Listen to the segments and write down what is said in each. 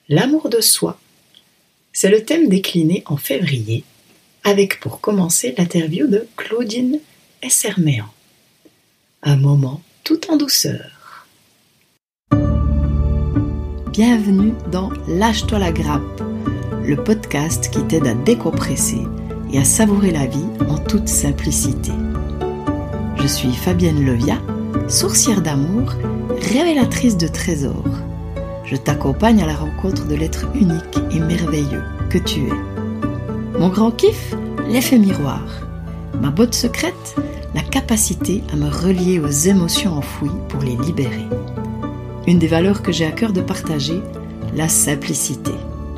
L'amour de soi. C'est le thème décliné en février, avec pour commencer l'interview de Claudine Esserméan. Un moment tout en douceur. Bienvenue dans Lâche-toi la grappe, le podcast qui t'aide à décompresser et à savourer la vie en toute simplicité. Je suis Fabienne Levia, sourcière d'amour, révélatrice de trésors. Je t'accompagne à la rencontre de l'être unique et merveilleux que tu es. Mon grand kiff, l'effet miroir. Ma botte secrète, la capacité à me relier aux émotions enfouies pour les libérer. Une des valeurs que j'ai à cœur de partager, la simplicité.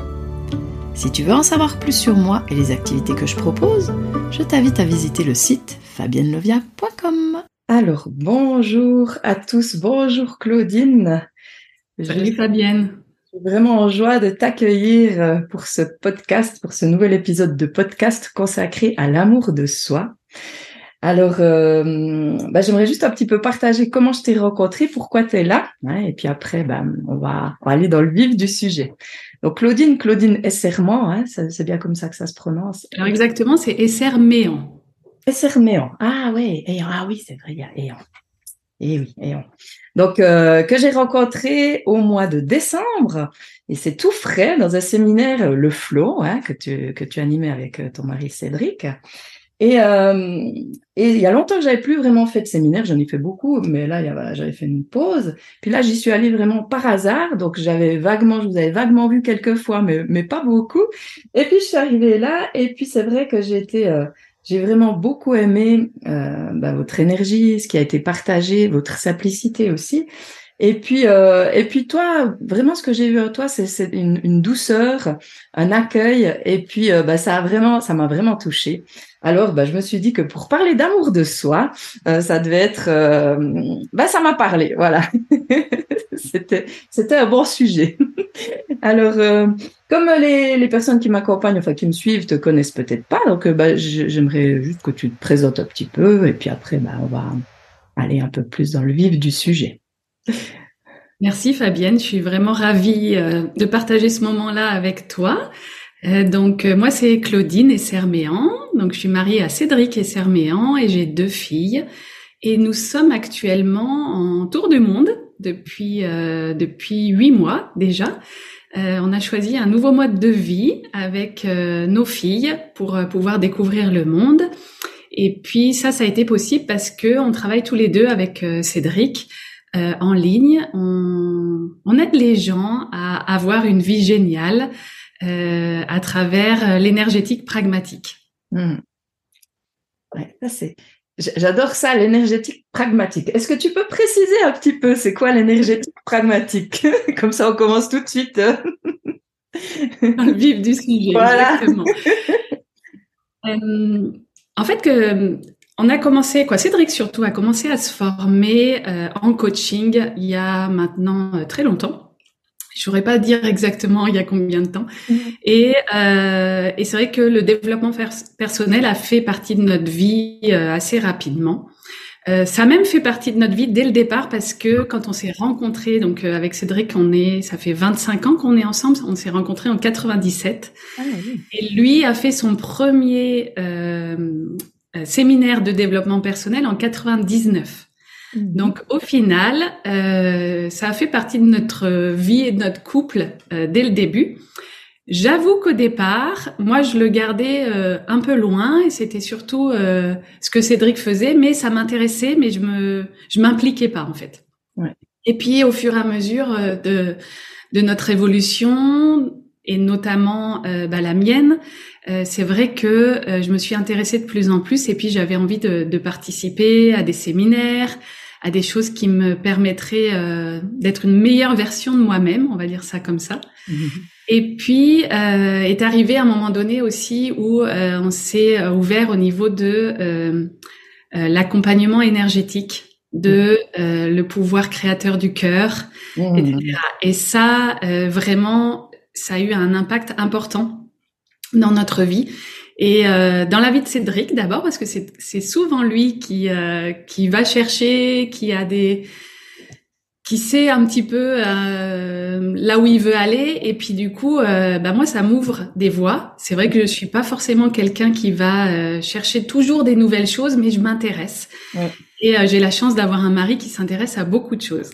Si tu veux en savoir plus sur moi et les activités que je propose, je t'invite à visiter le site fabiennelevia.com. Alors, bonjour à tous, bonjour Claudine. Salut Fabienne. Je suis vraiment en joie de t'accueillir pour ce podcast, pour ce nouvel épisode de podcast consacré à l'amour de soi. Alors, j'aimerais juste un petit peu partager comment je t'ai rencontrée, pourquoi tu es là, hein, et puis après, on va aller dans le vif du sujet. Donc, Claudine Esserméan, hein, c'est bien comme ça que ça se prononce. Alors exactement, c'est Esserméan. Esserméan, ah ouais, ah oui, c'est vrai, il y a Éan. Et oui, Éan. Donc, que j'ai rencontré au mois de décembre, et c'est tout frais dans un séminaire, le Flow, hein, que tu animais avec ton mari Cédric. Et il y a longtemps que j'avais plus vraiment fait de séminaire, j'en ai fait beaucoup, mais là j'avais fait une pause. Puis là j'y suis allée vraiment par hasard, donc je vous avais vaguement vu quelques fois, mais pas beaucoup. Et puis je suis arrivée là, et puis c'est vrai que j'ai vraiment beaucoup aimé votre énergie, ce qui a été partagé, votre simplicité aussi. Et puis toi, vraiment ce que j'ai vu en toi, c'est une douceur, un accueil, et puis ça m'a vraiment touchée. Alors je me suis dit que pour parler d'amour de soi, ça devait être, ça m'a parlé, voilà. C'était un bon sujet. Alors comme les personnes qui m'accompagnent, enfin qui me suivent, te connaissent peut-être pas, donc j'aimerais juste que tu te présentes un petit peu, et puis après on va aller un peu plus dans le vif du sujet. Merci Fabienne, je suis vraiment ravie de partager ce moment-là avec toi. Moi c'est Claudine Esserméan, donc je suis mariée à Cédric Esserméan et j'ai 2 filles. Et nous sommes actuellement en tour du monde depuis 8 mois déjà. On a choisi un nouveau mode de vie avec nos filles pour pouvoir découvrir le monde. Et puis ça a été possible parce que on travaille tous les deux avec Cédric en ligne. On aide les gens à avoir une vie géniale à travers l'énergétique pragmatique. Ouais, j'adore ça, l'énergétique pragmatique. Est-ce que tu peux préciser un petit peu c'est quoi l'énergétique pragmatique? Comme ça, on commence tout de suite. Dans le vif du sujet, voilà. Exactement. En fait, on a commencé, Cédric surtout a commencé à se former en coaching il y a maintenant très longtemps. Je saurais pas dire exactement il y a combien de temps. Et c'est vrai que le développement personnel a fait partie de notre vie assez rapidement. Ça a même fait partie de notre vie dès le départ parce que quand on s'est rencontrés, donc avec Cédric, ça fait 25 ans qu'on est ensemble. On s'est rencontrés en 97. Ah, oui. Et lui a fait son premier séminaire de développement personnel en 99. Donc au final, ça a fait partie de notre vie et de notre couple dès le début. J'avoue qu'au départ, moi je le gardais un peu loin et c'était surtout ce que Cédric faisait, mais ça m'intéressait, mais je m'impliquais pas en fait. Ouais. Et puis au fur et à mesure de notre évolution et notamment la mienne, c'est vrai que je me suis intéressée de plus en plus et puis j'avais envie de participer à des séminaires, à des choses qui me permettraient d'être une meilleure version de moi-même, on va dire ça comme ça. Et puis est arrivé un moment donné aussi où on s'est ouvert au niveau de l'accompagnement énergétique, de le pouvoir créateur du cœur, etc. Et ça, vraiment, ça a eu un impact important dans notre vie. Et dans la vie de Cédric d'abord, parce que c'est souvent lui qui va chercher, qui a des qui sait un petit peu là où il veut aller. Et puis du coup, moi, ça m'ouvre des voies. C'est vrai que je suis pas forcément quelqu'un qui va chercher toujours des nouvelles choses, mais je m'intéresse. Ouais. Et j'ai la chance d'avoir un mari qui s'intéresse à beaucoup de choses.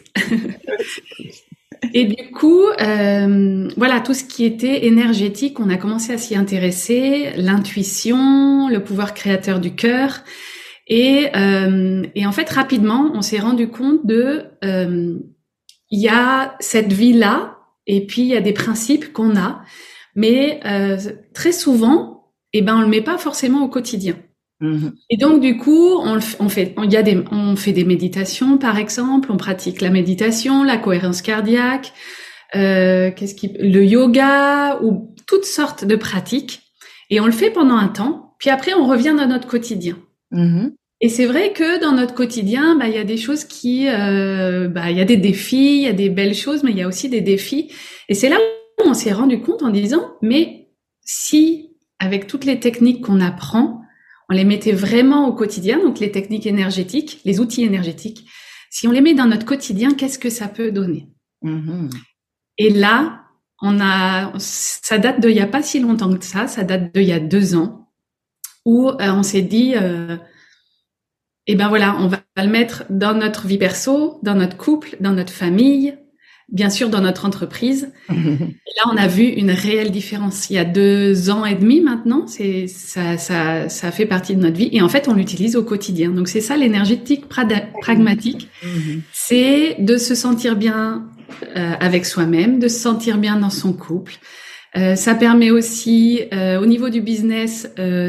Et du coup, voilà, tout ce qui était énergétique, on a commencé à s'y intéresser, l'intuition, le pouvoir créateur du cœur. Et en fait, rapidement, on s'est rendu compte il y a cette vie-là, et puis il y a des principes qu'on a, mais très souvent, on le met pas forcément au quotidien. Mm-hmm. Et donc du coup, on fait des méditations, par exemple, on pratique la méditation, la cohérence cardiaque, le yoga ou toutes sortes de pratiques, et on le fait pendant un temps, puis après on revient dans notre quotidien. Mm-hmm. Et c'est vrai que dans notre quotidien, il y a des choses il y a des défis, il y a des belles choses, mais il y a aussi des défis. Et c'est là où on s'est rendu compte en disant, mais si, avec toutes les techniques qu'on apprend, on les mettait vraiment au quotidien, donc les techniques énergétiques, les outils énergétiques, si on les met dans notre quotidien, qu'est-ce que ça peut donner? Mm-hmm. Et là, ça date d'il y a pas si longtemps que ça date d'il y a 2 ans, où on s'est dit... voilà, on va le mettre dans notre vie perso, dans notre couple, dans notre famille, bien sûr dans notre entreprise. Et là, on a vu une réelle différence. Il y a 2 ans et demi maintenant, ça fait partie de notre vie. Et en fait, on l'utilise au quotidien. Donc, c'est ça l'énergétique pragmatique. C'est de se sentir bien avec soi-même, de se sentir bien dans son couple. Ça permet aussi, au niveau du business,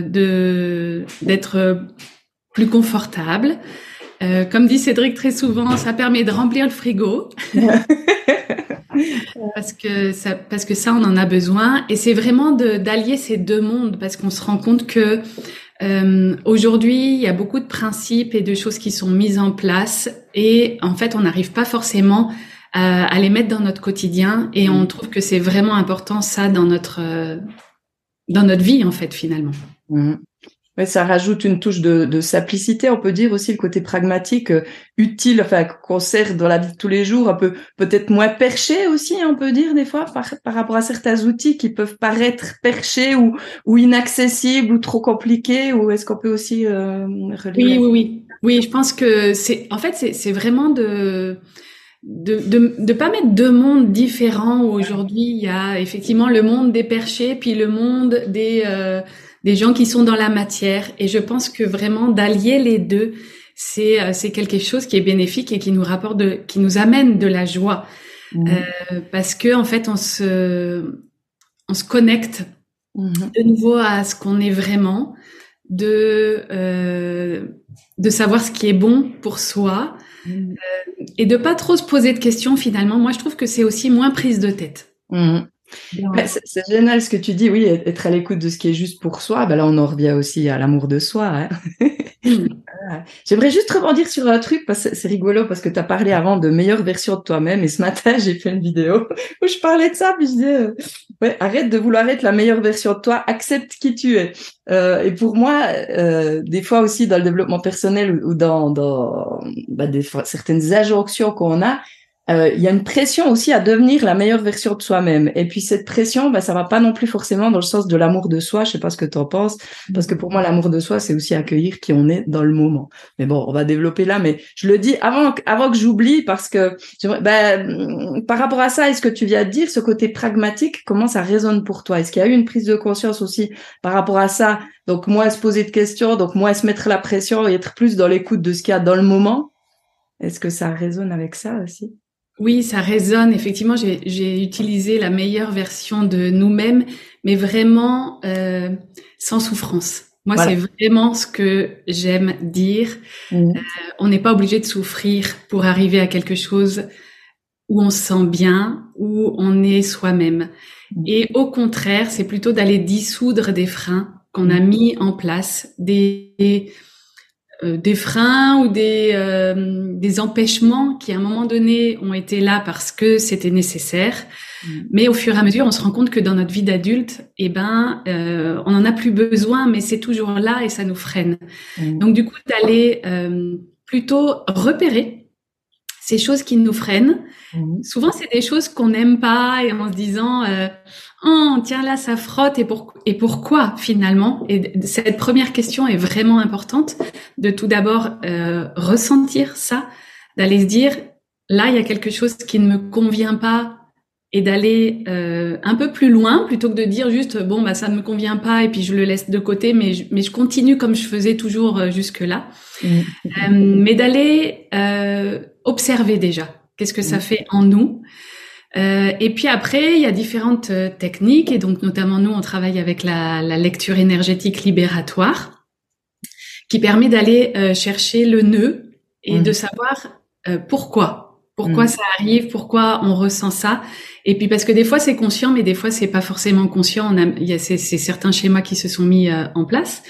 d'être plus confortable. Comme dit Cédric très souvent, ça permet de remplir le frigo. parce que ça, on en a besoin. Et c'est vraiment d'allier ces 2 mondes, parce qu'on se rend compte que aujourd'hui, il y a beaucoup de principes et de choses qui sont mises en place. Et en fait, on n'arrive pas forcément à les mettre dans notre quotidien. Et on trouve que c'est vraiment important, ça, dans notre vie, en fait, finalement. Ouais, ça rajoute une touche de simplicité, on peut dire aussi le côté pragmatique, utile, enfin qu'on sert dans la vie de tous les jours, un peu peut-être moins perché aussi, on peut dire des fois par rapport à certains outils qui peuvent paraître perchés ou inaccessibles ou trop compliqués. Ou est-ce qu'on peut aussi relire? Oui, je pense que c'est vraiment de pas mettre 2 mondes différents, où aujourd'hui il y a effectivement le monde des perchés puis le monde des gens qui sont dans la matière. Et je pense que vraiment d'allier les deux, c'est quelque chose qui est bénéfique et qui nous amène de la joie. Parce que en fait on se connecte de nouveau à ce qu'on est vraiment, de savoir ce qui est bon pour soi, et de pas trop se poser de questions finalement. Moi je trouve que c'est aussi moins prise de tête. C'est génial ce que tu dis, oui, être à l'écoute de ce qui est juste pour soi. Là, on en revient aussi à l'amour de soi. Hein. J'aimerais juste rebondir sur un truc, parce que c'est rigolo, parce que tu as parlé avant de meilleure version de toi-même, et ce matin, j'ai fait une vidéo où je parlais de ça, puis je disais, arrête de vouloir être la meilleure version de toi, accepte qui tu es. Et pour moi, des fois aussi dans le développement personnel ou dans certaines injonctions qu'on a, il y a une pression aussi à devenir la meilleure version de soi-même. Et puis cette pression, ça va pas non plus forcément dans le sens de l'amour de soi. Je sais pas ce que tu en penses, parce que pour moi l'amour de soi, c'est aussi accueillir qui on est dans le moment. Mais bon, on va développer là. Mais je le dis avant que j'oublie, parce que par rapport à ça, est-ce que tu viens de dire ce côté pragmatique, comment ça résonne pour toi? Est-ce qu'il y a eu une prise de conscience aussi par rapport à ça? Donc moins se poser de questions, donc moins se mettre la pression et être plus dans l'écoute de ce qu'il y a dans le moment. Est-ce que ça résonne avec ça aussi? Oui, ça résonne. Effectivement, j'ai utilisé la meilleure version de nous-mêmes, mais vraiment sans souffrance. Moi, voilà. C'est vraiment ce que j'aime dire. On n'est pas obligé de souffrir pour arriver à quelque chose où on se sent bien, où on est soi-même. Et au contraire, c'est plutôt d'aller dissoudre des freins qu'on a mis en place, des freins ou des empêchements qui à un moment donné ont été là parce que c'était nécessaire, mais au fur et à mesure on se rend compte que dans notre vie d'adulte, on en a plus besoin, mais c'est toujours là et ça nous freine. Donc du coup d'aller plutôt repérer ces choses qui nous freinent. Souvent, c'est des choses qu'on n'aime pas et en se disant oh tiens là ça frotte et pourquoi finalement. Et cette première question est vraiment importante, de tout d'abord ressentir ça, d'aller se dire là il y a quelque chose qui ne me convient pas, et d'aller un peu plus loin plutôt que de dire juste bon bah ça ne me convient pas et puis je le laisse de côté, mais je continue comme je faisais toujours jusque là. Mais d'aller observer déjà qu'est-ce que ça fait en nous. Et puis après, il y a différentes techniques, et donc notamment nous, on travaille avec la lecture énergétique libératoire, qui permet d'aller chercher le nœud et de savoir pourquoi ça arrive, pourquoi on ressent ça. Et puis parce que des fois c'est conscient, mais des fois c'est pas forcément conscient. Il y a c'est certains schémas qui se sont mis en place.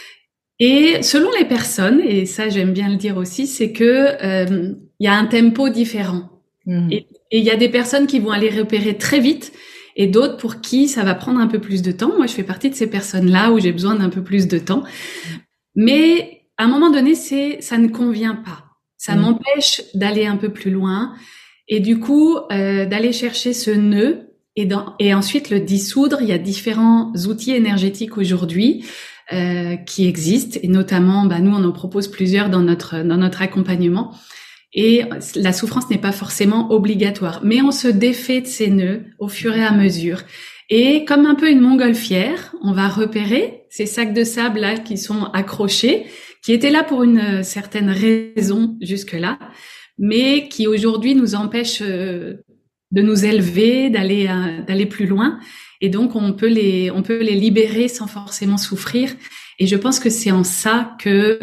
Et selon les personnes, et ça j'aime bien le dire aussi, c'est que il y a un tempo différent. Et il y a des personnes qui vont aller repérer très vite, et d'autres pour qui ça va prendre un peu plus de temps. Moi, je fais partie de ces personnes-là où j'ai besoin d'un peu plus de temps. Mais à un moment donné, ça ne convient pas. Ça m'empêche d'aller un peu plus loin, et du coup d'aller chercher ce nœud et ensuite le dissoudre. Il y a différents outils énergétiques aujourd'hui qui existent, et notamment nous on en propose plusieurs dans notre accompagnement. Et la souffrance n'est pas forcément obligatoire, mais on se défait de ces nœuds au fur et à mesure. Et comme un peu une montgolfière, on va repérer ces sacs de sable là qui sont accrochés, qui étaient là pour une certaine raison jusque-là, mais qui aujourd'hui nous empêchent de nous élever, d'aller plus loin. Et donc on peut les libérer sans forcément souffrir. Et je pense que c'est en ça que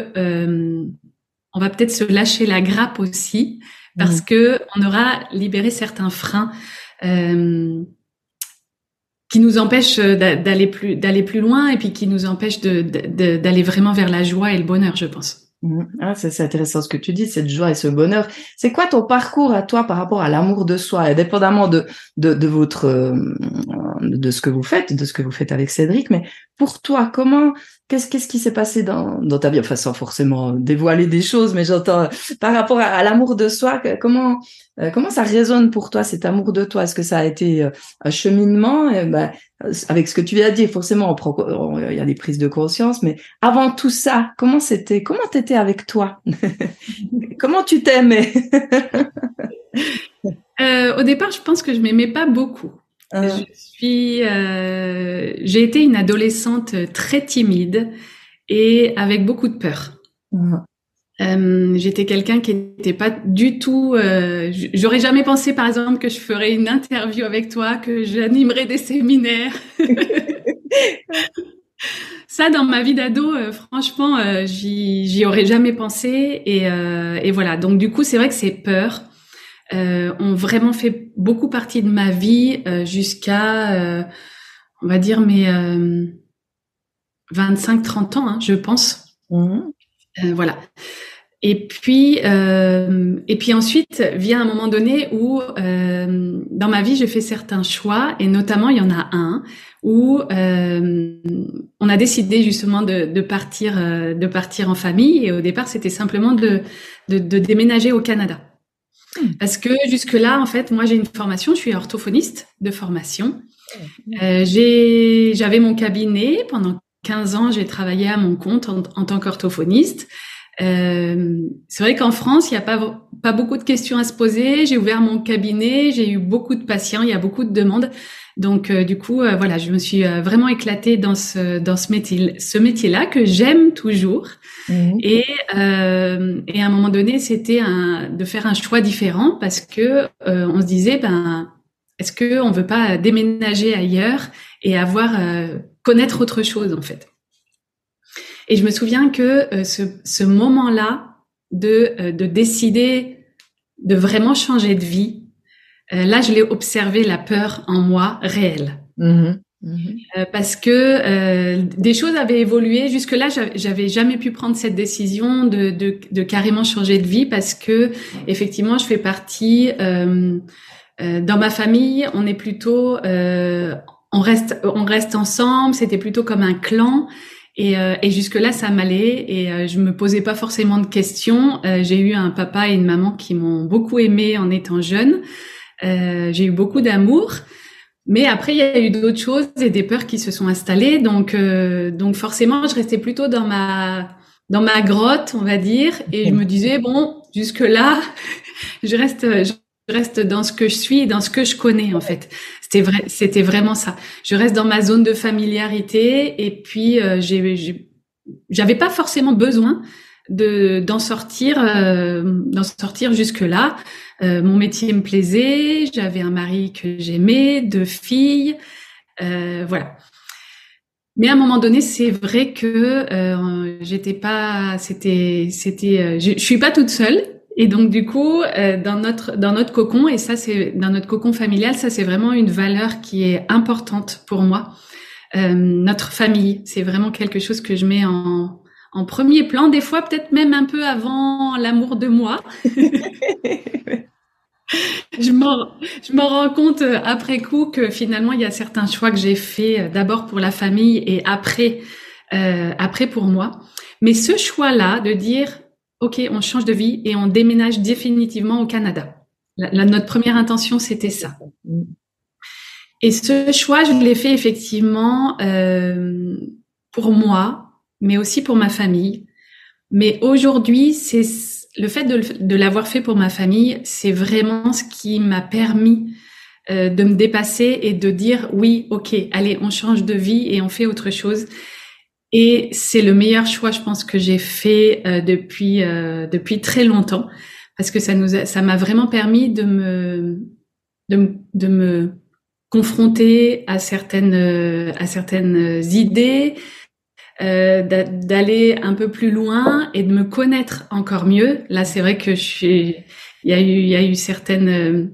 on va peut-être se lâcher la grappe aussi, parce que on aura libéré certains freins qui nous empêchent d'aller plus loin, et puis qui nous empêchent d'aller vraiment vers la joie et le bonheur, je pense. Ah, c'est intéressant ce que tu dis, cette joie et ce bonheur. C'est quoi ton parcours à toi par rapport à l'amour de soi, indépendamment de votre de ce que vous faites avec Cédric, mais pour toi, qu'est-ce qui s'est passé dans ta vie, enfin sans forcément dévoiler des choses, mais j'entends par rapport à l'amour de soi, comment ça résonne pour toi, cet amour de toi? Est-ce que ça a été un cheminement? Avec ce que tu viens de dire, forcément, il y a des prises de conscience, mais avant tout ça, comment t'étais avec toi? Comment tu t'aimais? Au départ, je pense que je m'aimais pas beaucoup. J'ai été une adolescente très timide et avec beaucoup de peur. J'étais quelqu'un qui n'était pas du tout. J'aurais jamais pensé, par exemple, que je ferais une interview avec toi, que j'animerais des séminaires. Ça, dans ma vie d'ado, franchement, j'y aurais jamais pensé. Et voilà. Donc, du coup, c'est vrai que ces peurs ont vraiment fait beaucoup partie de ma vie jusqu'à, on va dire, mes 25-30 ans, je pense. Voilà. Et puis ensuite vient un moment donné où dans ma vie j'ai fait certains choix, et notamment il y en a un où on a décidé justement de partir en famille, et au départ c'était simplement de déménager au Canada. Parce que jusque-là, en fait, moi j'ai une formation, je suis orthophoniste de formation. J'avais mon cabinet pendant 15 ans, j'ai travaillé à mon compte en tant qu'orthophoniste. C'est vrai qu'en France, il n'y a pas beaucoup de questions à se poser. J'ai ouvert mon cabinet, j'ai eu beaucoup de patients, il y a beaucoup de demandes. Donc du coup, voilà, je me suis vraiment éclatée dans ce métier-là que j'aime toujours. Et à un moment donné, c'était de faire un choix différent, parce que on se disait, est-ce que on veut pas déménager ailleurs et connaître autre chose, en fait. Et je me souviens que ce moment-là de décider de vraiment changer de vie, là, je l'ai observé, la peur en moi réelle. Parce que des choses avaient évolué. Jusque-là, j'avais jamais pu prendre cette décision de carrément changer de vie, parce que effectivement, je fais partie dans ma famille, on est plutôt on reste ensemble, c'était plutôt comme un clan. Et jusque-là, ça m'allait et je me posais pas forcément de questions. J'ai eu un papa et une maman qui m'ont beaucoup aimée en étant jeune. J'ai eu beaucoup d'amour. Mais après, il y a eu d'autres choses et des peurs qui se sont installées. Donc forcément, je restais plutôt dans ma grotte, on va dire. Et je me disais, bon, jusque-là, je reste dans ce que je suis et dans ce que je connais, en fait. C'était vraiment ça. Je reste dans ma zone de familiarité et puis j'avais pas forcément besoin d'en sortir jusque-là. Mon métier me plaisait, j'avais un mari que j'aimais, 2 filles, voilà. Mais à un moment donné, c'est vrai que je suis pas toute seule. Et donc du coup, dans notre cocon, et ça c'est dans notre cocon familial, ça c'est vraiment une valeur qui est importante pour moi. Notre famille, c'est vraiment quelque chose que je mets en premier plan, des fois peut-être même un peu avant l'amour de moi. Je m'en rends compte après coup que finalement il y a certains choix que j'ai faits d'abord pour la famille et après pour moi. Mais ce choix-là de dire OK, on change de vie et on déménage définitivement au Canada. Notre première intention, c'était ça. Et ce choix, je l'ai fait effectivement pour moi, mais aussi pour ma famille. Mais aujourd'hui, c'est le fait de l'avoir fait pour ma famille, c'est vraiment ce qui m'a permis de me dépasser et de dire oui, OK, allez, on change de vie et on fait autre chose. Et c'est le meilleur choix, je pense, que j'ai fait depuis très longtemps, parce que ça m'a vraiment permis de me confronter à certaines idées, d'aller un peu plus loin et de me connaître encore mieux. Là, c'est vrai que il y a eu certaines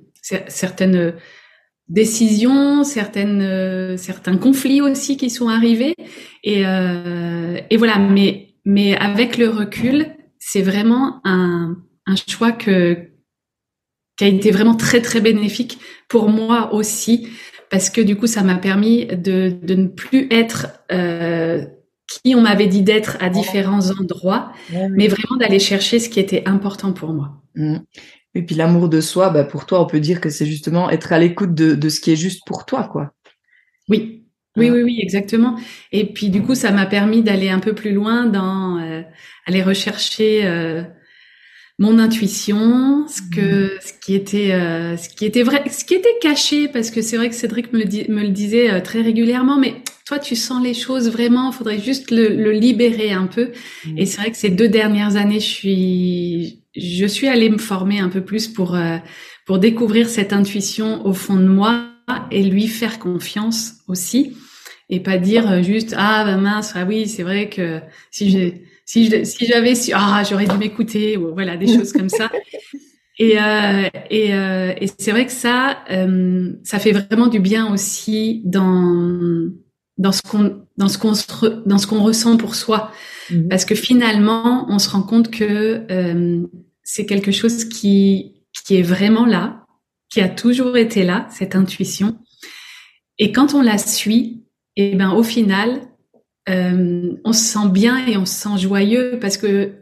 décisions, certains conflits aussi qui sont arrivés et voilà. Mais avec le recul, c'est vraiment un choix qui a été vraiment très très bénéfique pour moi aussi, parce que du coup, ça m'a permis de ne plus être qui on m'avait dit d'être à différents endroits, mais vraiment d'aller chercher ce qui était important pour moi. Et puis l'amour de soi, bah pour toi, on peut dire que c'est justement être à l'écoute de ce qui est juste pour toi, quoi. Oui, oui, exactement. Et puis du coup, ça m'a permis d'aller un peu plus loin dans aller rechercher mon intuition, ce qui était vrai, ce qui était caché, parce que c'est vrai que Cédric me le disait très régulièrement, mais toi, tu sens les choses vraiment, il faudrait juste le libérer un peu. Et c'est vrai que ces 2 dernières années, je suis allée me former un peu plus pour découvrir cette intuition au fond de moi et lui faire confiance aussi, et pas dire juste bah mince, ah oui, c'est vrai que si j'avais su, j'aurais dû m'écouter, ou voilà, des choses comme ça. Et c'est vrai que ça fait vraiment du bien aussi dans ce qu'on ressent pour soi, parce que finalement on se rend compte que c'est quelque chose qui est vraiment là, qui a toujours été là, cette intuition, et quand on la suit, et ben au final on se sent bien et on se sent joyeux, parce que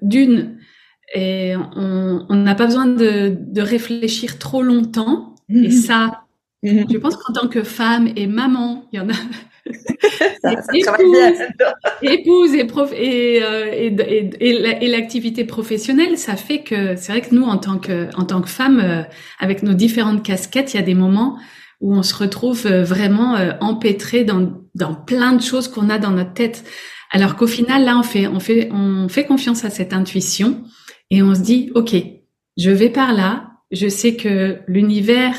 on n'a pas besoin de réfléchir trop longtemps. Et ça, je pense qu'en tant que femme et maman, il y en a épouse et l'activité professionnelle, ça fait que c'est vrai que nous, en tant que femmes, avec nos différentes casquettes, il y a des moments où on se retrouve vraiment empêtré dans plein de choses qu'on a dans notre tête. Alors qu'au final, là, on fait confiance à cette intuition et on se dit, OK, je vais par là, je sais que l'univers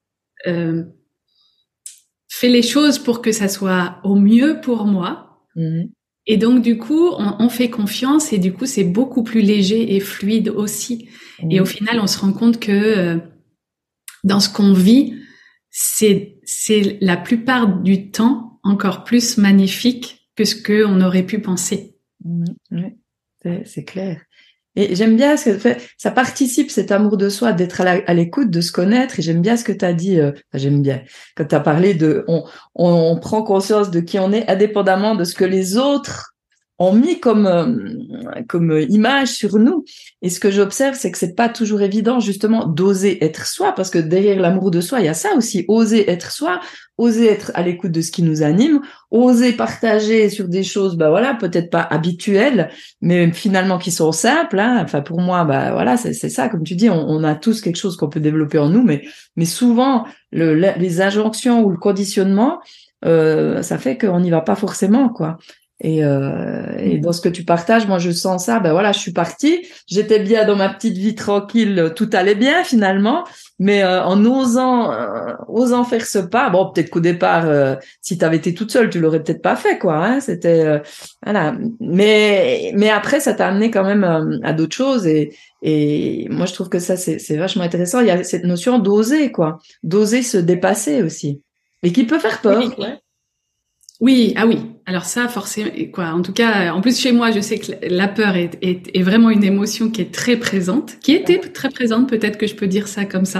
fait les choses pour que ça soit au mieux pour moi. Et donc, du coup, on fait confiance, et du coup, c'est beaucoup plus léger et fluide aussi. Et au final, on se rend compte que dans ce qu'on vit, c'est la plupart du temps encore plus magnifique que ce qu'on aurait pu penser. Oui, c'est clair. Et j'aime bien ce que ça participe, cet amour de soi, d'être à l'écoute, de se connaître. Et j'aime bien ce que tu as dit, j'aime bien, quand tu as parlé on prend conscience de qui on est indépendamment de ce que les autres ont mis comme image sur nous. Et ce que j'observe, c'est que c'est pas toujours évident, justement, d'oser être soi, parce que derrière l'amour de soi, il y a ça aussi, oser être soi, oser être à l'écoute de ce qui nous anime, oser partager sur des choses, bah voilà, peut-être pas habituelles, mais finalement qui sont simples, hein. Enfin, pour moi, bah voilà, c'est ça, comme tu dis, on a tous quelque chose qu'on peut développer en nous, mais souvent, les injonctions ou le conditionnement, ça fait qu'on n'y va pas forcément, quoi. Et dans ce que tu partages, moi je sens ça. Ben voilà, je suis partie, j'étais bien dans ma petite vie tranquille, tout allait bien finalement, mais en osant faire ce pas, bon peut-être qu'au départ, si t'avais été toute seule, tu l'aurais peut-être pas fait quoi. Hein, c'était voilà, mais après ça t'a amené quand même à d'autres choses et moi je trouve que ça c'est vachement intéressant. Il y a cette notion d'oser quoi, d'oser se dépasser aussi, et qui peut faire peur. Oui. Ouais. Oui, ah oui. Alors ça, forcément, quoi. En tout cas, en plus chez moi, je sais que la peur est vraiment une émotion qui est très présente, qui était très présente. Peut-être que je peux dire ça comme ça.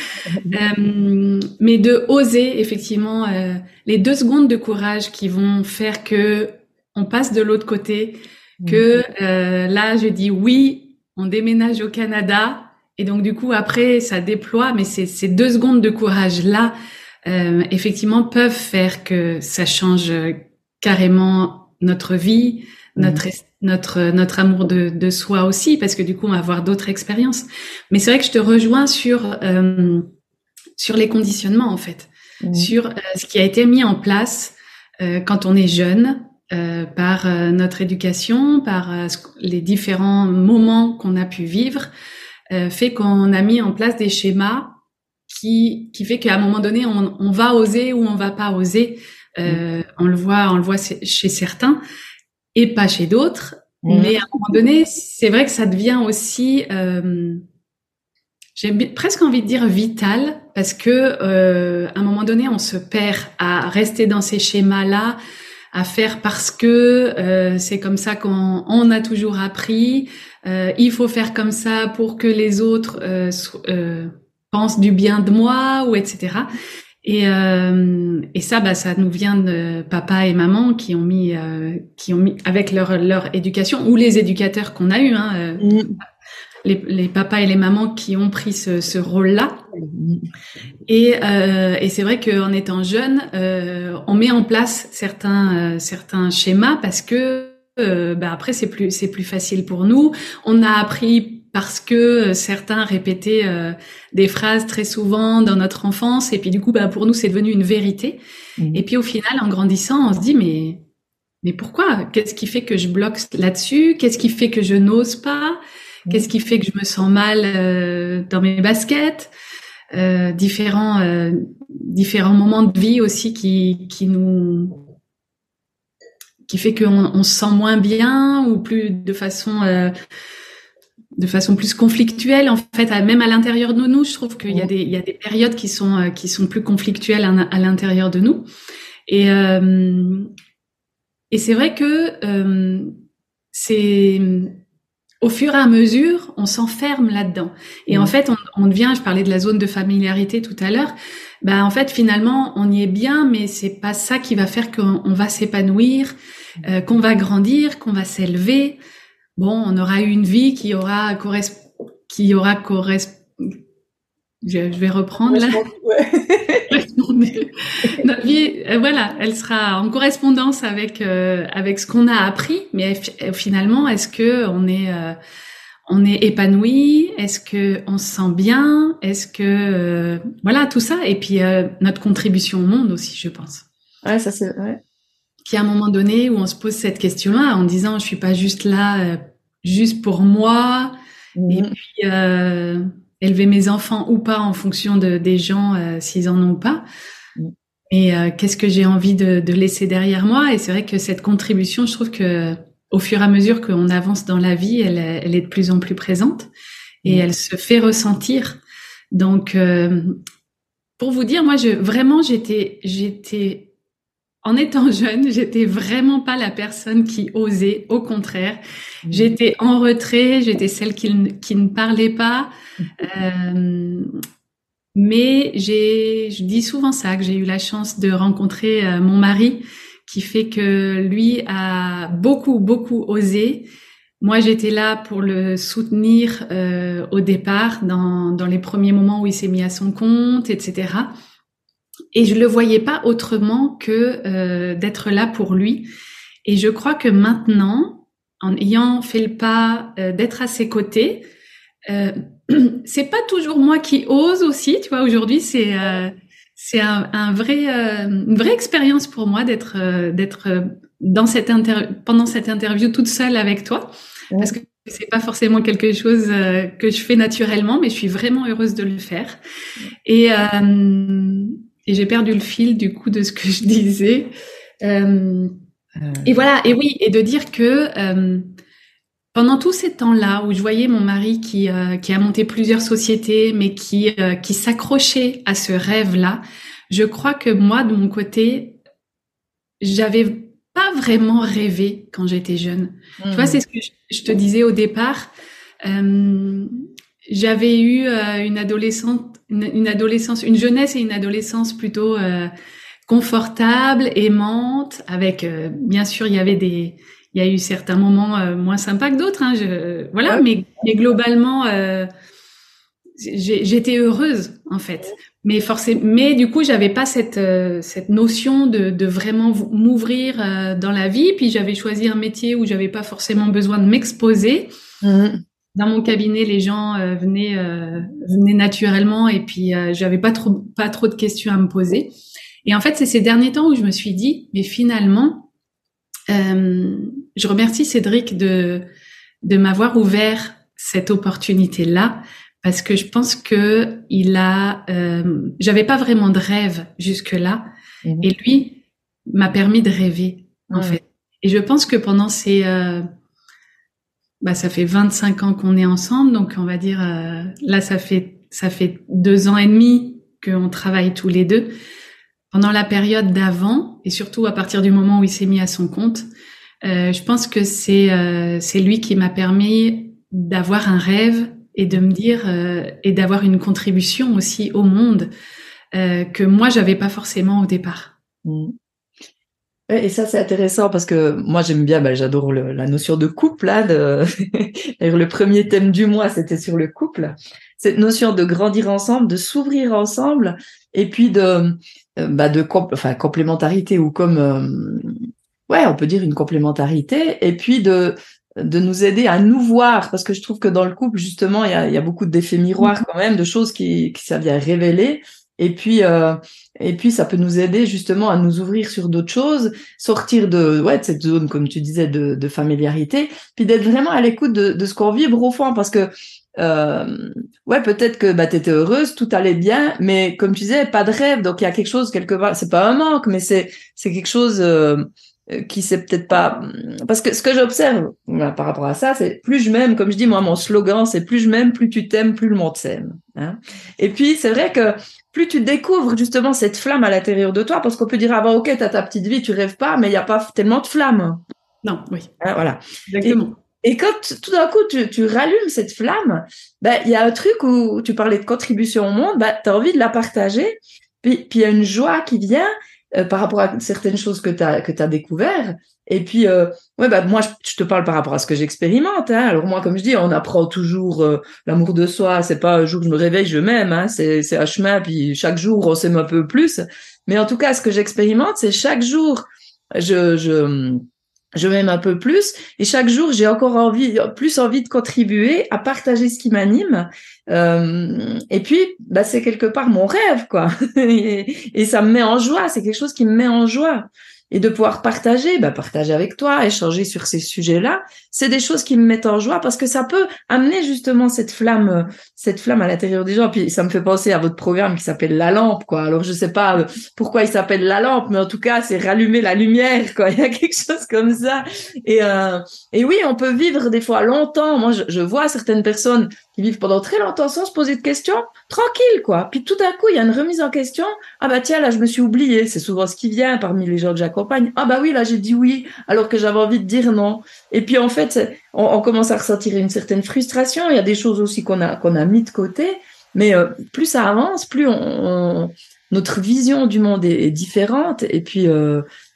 Mais de oser, effectivement, les 2 secondes de courage qui vont faire que on passe de l'autre côté, que là, je dis oui, on déménage au Canada, et donc du coup après, ça déploie. Mais ces 2 secondes de courage là. Effectivement peuvent faire que ça change carrément notre vie, notre amour de soi aussi, parce que du coup on va avoir d'autres expériences. Mais c'est vrai que je te rejoins sur les conditionnements en fait, sur ce qui a été mis en place quand on est jeune par notre éducation, par les différents moments qu'on a pu vivre, fait qu'on a mis en place des schémas qui fait qu'à un moment donné, on va oser ou on va pas oser. On le voit chez certains et pas chez d'autres. Mais à un moment donné, c'est vrai que ça devient aussi, j'ai presque envie de dire vital, parce que à un moment donné, on se perd à rester dans ces schémas-là, à faire parce que c'est comme ça qu'on a toujours appris. Il faut faire comme ça pour que les autres pense du bien de moi ou etc. Et ça, ça nous vient de papa et maman qui ont mis avec leur éducation, ou les éducateurs qu'on a eu, hein, les papas et les mamans qui ont pris ce rôle-là. Et c'est vrai qu'en étant jeune, on met en place certains schémas parce que après c'est plus facile pour nous. On a appris parce que certains répétaient des phrases très souvent dans notre enfance, et puis du coup pour nous c'est devenu une vérité. Et puis au final, en grandissant, on se dit mais pourquoi? Qu'est-ce qui fait que je bloque là-dessus? Qu'est-ce qui fait que je n'ose pas? Qu'est-ce qui fait que je me sens mal dans mes baskets? Différents moments de vie aussi qui fait qu'on se sent moins bien, ou plus de façon plus conflictuelle en fait, même à l'intérieur de nous. Je trouve qu'il y a des périodes qui sont plus conflictuelles à l'intérieur de nous, et c'est vrai que c'est au fur et à mesure, on s'enferme là-dedans. Et en fait, on devient, je parlais de la zone de familiarité tout à l'heure, en fait, finalement, on y est bien, mais c'est pas ça qui va faire qu'on va s'épanouir, qu'on va grandir, qu'on va s'élever. Bon, on aura eu une vie qui aura je vais reprendre là. Notre vie, voilà, elle sera en correspondance avec ce qu'on a appris, mais finalement, est-ce que on est épanoui? Est-ce que on se sent bien? Est-ce que voilà, tout ça, et puis notre contribution au monde aussi, je pense. Ouais, ça c'est ouais. Qu'il y a un moment donné où on se pose cette question-là en disant, je suis pas juste là juste pour moi, et puis élever mes enfants ou pas en fonction des gens s'ils en ont pas. Et qu'est-ce que j'ai envie de laisser derrière moi? Et c'est vrai que cette contribution, je trouve que au fur et à mesure qu'on avance dans la vie, elle est de plus en plus présente, et elle se fait ressentir. Donc, pour vous dire, moi, j'étais en étant jeune, j'étais vraiment pas la personne qui osait. Au contraire, j'étais en retrait, j'étais celle qui ne parlait pas. Mais je dis souvent ça, que j'ai eu la chance de rencontrer mon mari, qui fait que lui a beaucoup, beaucoup osé. Moi, j'étais là pour le soutenir au départ, dans les premiers moments où il s'est mis à son compte, etc. Et je le voyais pas autrement que d'être là pour lui. Et je crois que maintenant, en ayant fait le pas d'être à ses côtés, c'est pas toujours moi qui ose aussi, tu vois. Aujourd'hui, c'est un vrai une vraie expérience pour moi d'être dans pendant cette interview toute seule avec toi, parce que c'est pas forcément quelque chose que je fais naturellement, mais je suis vraiment heureuse de le faire. Et j'ai perdu le fil du coup de ce que je disais. Et voilà. Et oui, et de dire que pendant tous ces temps-là où je voyais mon mari qui a monté plusieurs sociétés, mais qui s'accrochait à ce rêve-là, je crois que moi, de mon côté, j'avais pas vraiment rêvé quand j'étais jeune. Tu vois, c'est ce que je te disais au départ. J'avais eu une jeunesse et une adolescence plutôt confortable, aimante, avec bien sûr il y a eu certains moments moins sympas que d'autres, hein, voilà, mais globalement j'étais heureuse en fait. Mais du coup j'avais pas cette notion de vraiment m'ouvrir dans la vie. Puis j'avais choisi un métier où j'avais pas forcément besoin de m'exposer. Dans mon cabinet, les gens venaient naturellement, et puis j'avais pas trop de questions à me poser. Et en fait, c'est ces derniers temps où je me suis dit, mais finalement, je remercie Cédric de m'avoir ouvert cette opportunité-là, parce que je pense que j'avais pas vraiment de rêve jusque-là, et lui m'a permis de rêver, en fait. Et je pense que pendant ces ça fait 25 ans qu'on est ensemble, donc on va dire là ça fait 2 ans et demi qu'on travaille tous les deux. Pendant la période d'avant, et surtout à partir du moment où il s'est mis à son compte, je pense que c'est lui qui m'a permis d'avoir un rêve et de me dire et d'avoir une contribution aussi au monde que moi j'avais pas forcément au départ. Et ça, c'est intéressant parce que moi, j'aime bien, j'adore la notion de couple. D'ailleurs, le premier thème du mois, c'était sur le couple. Cette notion de grandir ensemble, de s'ouvrir ensemble, et puis complémentarité, ou comme, on peut dire une complémentarité, et puis de nous aider à nous voir, parce que je trouve que dans le couple, justement, il y a beaucoup d'effets miroirs quand même, de choses qui ça vient révéler. Et puis ça peut nous aider justement à nous ouvrir sur d'autres choses, sortir de cette zone, comme tu disais, de familiarité, puis d'être vraiment à l'écoute de ce qu'on vibre au fond, parce que peut-être que t'étais heureuse, tout allait bien, mais comme tu disais, pas de rêve, donc il y a quelque chose quelque part, c'est pas un manque, mais c'est quelque chose qui c'est peut-être pas, parce que ce que j'observe par rapport à ça, c'est plus je m'aime, comme je dis moi, mon slogan c'est plus je m'aime, plus tu t'aimes, plus le monde s'aime, hein. Et puis c'est vrai que plus tu découvres justement cette flamme à l'intérieur de toi, parce qu'on peut dire ok, t'as ta petite vie, tu rêves pas, mais il y a pas tellement de flamme. Non, oui. Hein, voilà. Exactement. Et quand tout d'un coup tu rallumes cette flamme, il y a un truc où tu parlais de contribution au monde, t'as envie de la partager, puis il y a une joie qui vient par rapport à certaines choses que t'as découvert. Et puis moi je te parle par rapport à ce que j'expérimente, hein. Alors moi, comme je dis, on apprend toujours l'amour de soi, c'est pas un jour que je me réveille je m'aime, hein. C'est un chemin, puis chaque jour on s'aime un peu plus, mais en tout cas ce que j'expérimente, c'est chaque jour je m'aime un peu plus, et chaque jour j'ai encore plus envie de contribuer à partager ce qui m'anime, et puis c'est quelque part mon rêve, quoi. Et ça me met en joie, c'est quelque chose qui me met en joie. Et de pouvoir partager avec toi, échanger sur ces sujets-là, c'est des choses qui me mettent en joie, parce que ça peut amener justement cette flamme à l'intérieur des gens. Puis ça me fait penser à votre programme qui s'appelle La Lampe, quoi. Alors je sais pas pourquoi il s'appelle La Lampe, mais en tout cas c'est rallumer la lumière, quoi. Il y a quelque chose comme ça. Et oui, on peut vivre des fois longtemps. Moi, je vois certaines personnes qui vivent pendant très longtemps sans se poser de questions, tranquille, quoi. Puis tout à coup, il y a une remise en question. Tiens, là, je me suis oubliée. C'est souvent ce qui vient parmi les gens que j'accompagne. Oui, là, j'ai dit oui, alors que j'avais envie de dire non. Et puis, en fait, on commence à ressentir une certaine frustration. Il y a des choses aussi qu'on a mis de côté. Mais plus ça avance, plus notre vision du monde est différente. Et puis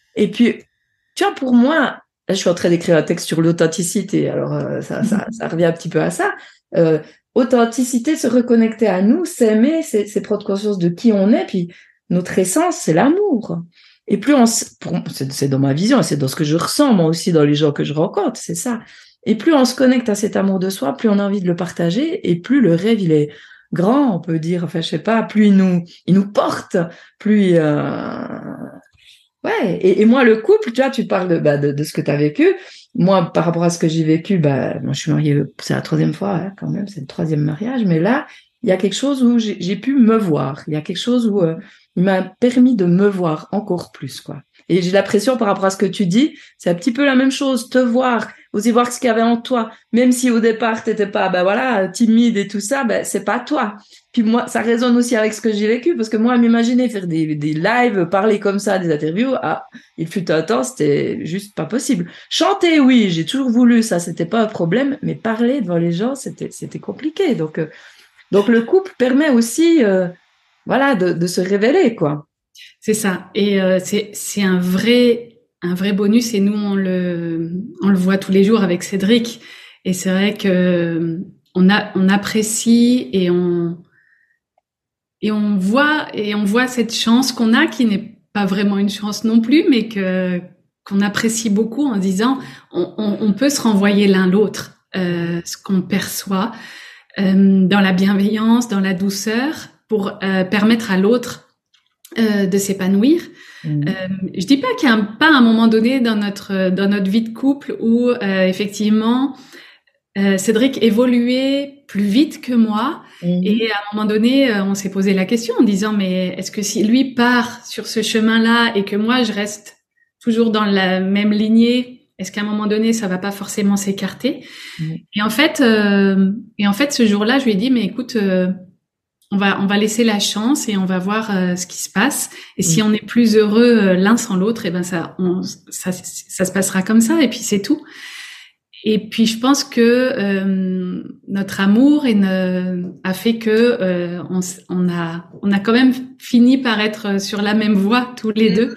Et puis, tu vois, pour moi, là, je suis en train d'écrire un texte sur l'authenticité. Alors, ça revient un petit peu à ça. Authenticité, se reconnecter à nous, s'aimer, c'est prendre conscience de qui on est. Puis, notre essence, c'est l'amour. Et plus c'est dans ma vision, c'est dans ce que je ressens, moi aussi, dans les gens que je rencontre, c'est ça. Et plus on se connecte à cet amour de soi, plus on a envie de le partager, et plus le rêve, il est grand, on peut dire, enfin, je sais pas, plus il nous porte, plus, ouais. Et moi, le couple, tu vois, tu parles de ce que tu as vécu. Moi, par rapport à ce que j'ai vécu, moi, je suis mariée, c'est la troisième fois, hein, quand même, c'est le troisième mariage, mais là, il y a quelque chose où j'ai pu me voir. Il y a quelque chose où il m'a permis de me voir encore plus, quoi. Et j'ai l'impression, par rapport à ce que tu dis, c'est un petit peu la même chose, te voir, aussi voir ce qu'il y avait en toi, même si au départ t'étais pas, voilà, timide et tout ça, c'est pas toi. Puis moi, ça résonne aussi avec ce que j'ai vécu, parce que moi, m'imaginer faire des lives, parler comme ça, des interviews, il fut un temps, c'était juste pas possible. Chanter, oui, j'ai toujours voulu ça, c'était pas un problème, mais parler devant les gens, c'était compliqué. Donc le couple permet aussi, voilà, de se révéler, quoi. C'est ça. Et c'est un vrai bonus. Et nous, on le voit tous les jours avec Cédric. Et c'est vrai que on apprécie et on voit cette chance qu'on a, qui n'est pas vraiment une chance non plus, mais qu'on apprécie beaucoup, en disant on peut se renvoyer l'un l'autre ce qu'on perçoit dans la bienveillance, dans la douceur, pour permettre à l'autre de s'épanouir. Je dis pas qu'il y a pas un moment donné dans notre vie de couple où effectivement Cédric évoluait plus vite que moi, et à un moment donné on s'est posé la question en disant, mais est-ce que si lui part sur ce chemin-là et que moi je reste toujours dans la même lignée, est-ce qu'à un moment donné ça va pas forcément s'écarter? Et en fait ce jour-là je lui ai dit, mais écoute, on va laisser la chance et on va voir ce qui se passe. Et si on est plus heureux l'un sans l'autre, et ben ça se passera comme ça. Et puis c'est tout. Et puis je pense que notre amour a fait que on a quand même fini par être sur la même voie tous les deux.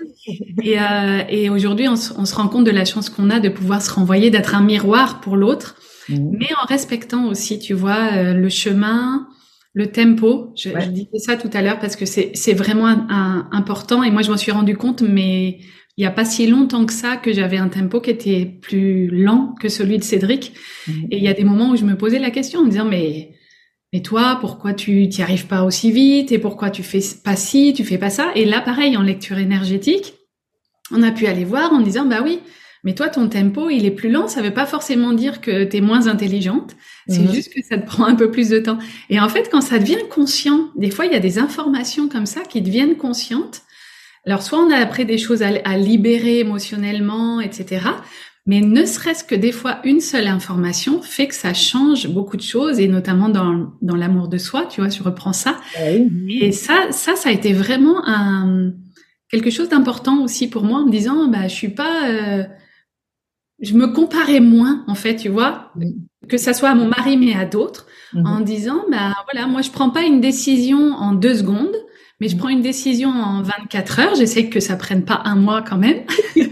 Et aujourd'hui on se rend compte de la chance qu'on a de pouvoir se renvoyer, d'être un miroir pour l'autre, mais en respectant aussi, tu vois, le chemin, le tempo. Je disais ça tout à l'heure parce que c'est vraiment important. Et moi je m'en suis rendu compte, mais il y a pas si longtemps que ça, que j'avais un tempo qui était plus lent que celui de Cédric. Et il y a des moments où je me posais la question en me disant, mais toi, pourquoi tu t'y arrives pas aussi vite? Et pourquoi tu fais pas ci, tu fais pas ça? Et là, pareil, en lecture énergétique, on a pu aller voir en disant, bah oui, mais toi, ton tempo, il est plus lent. Ça veut pas forcément dire que t'es moins intelligente. C'est juste que ça te prend un peu plus de temps. Et en fait, quand ça devient conscient, des fois, il y a des informations comme ça qui deviennent conscientes. Alors, soit on a après des choses à libérer émotionnellement, etc. Mais ne serait-ce que des fois, une seule information fait que ça change beaucoup de choses, et notamment dans l'amour de soi, tu vois, je reprends ça. Et ça a été vraiment quelque chose d'important aussi pour moi, en me disant, je me comparais moins, en fait, tu vois, que ça soit à mon mari, mais à d'autres, en disant, voilà, moi, je prends pas une décision en 2 secondes, mais je prends une décision en 24 heures. J'essaie que ça prenne pas 1 mois quand même.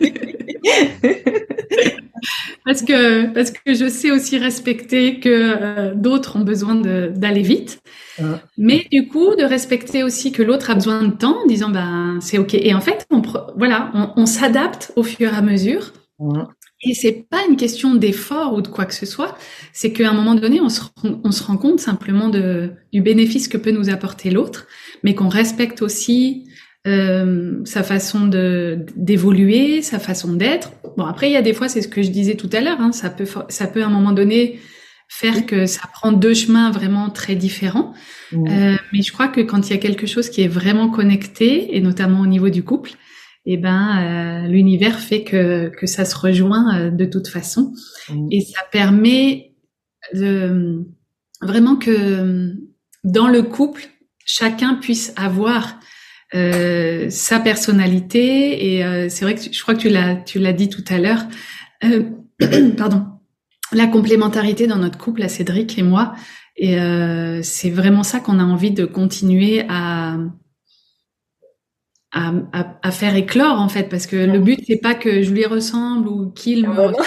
parce que je sais aussi respecter que d'autres ont besoin d'aller vite. Mais du coup, de respecter aussi que l'autre a besoin de temps, en disant, c'est OK. Et en fait, on s'adapte au fur et à mesure. Et c'est pas une question d'effort ou de quoi que ce soit. C'est qu'à un moment donné, on se rend compte simplement du bénéfice que peut nous apporter l'autre, mais qu'on respecte aussi sa façon d'évoluer, sa façon d'être. Bon, après, il y a des fois, c'est ce que je disais tout à l'heure, hein, ça peut à un moment donné faire que ça prend 2 chemins vraiment très différents. Mais je crois que quand il y a quelque chose qui est vraiment connecté, et notamment au niveau du couple, l'univers fait que ça se rejoint de toute façon. Et ça permet vraiment que dans le couple, chacun puisse avoir sa personnalité. Et c'est vrai que je crois que tu l'as dit tout à l'heure, pardon, la complémentarité dans notre couple, à Cédric et moi. Et c'est vraiment ça qu'on a envie de continuer à à faire éclore en fait, parce que le but c'est pas que je lui ressemble ou qu'il me ressemble,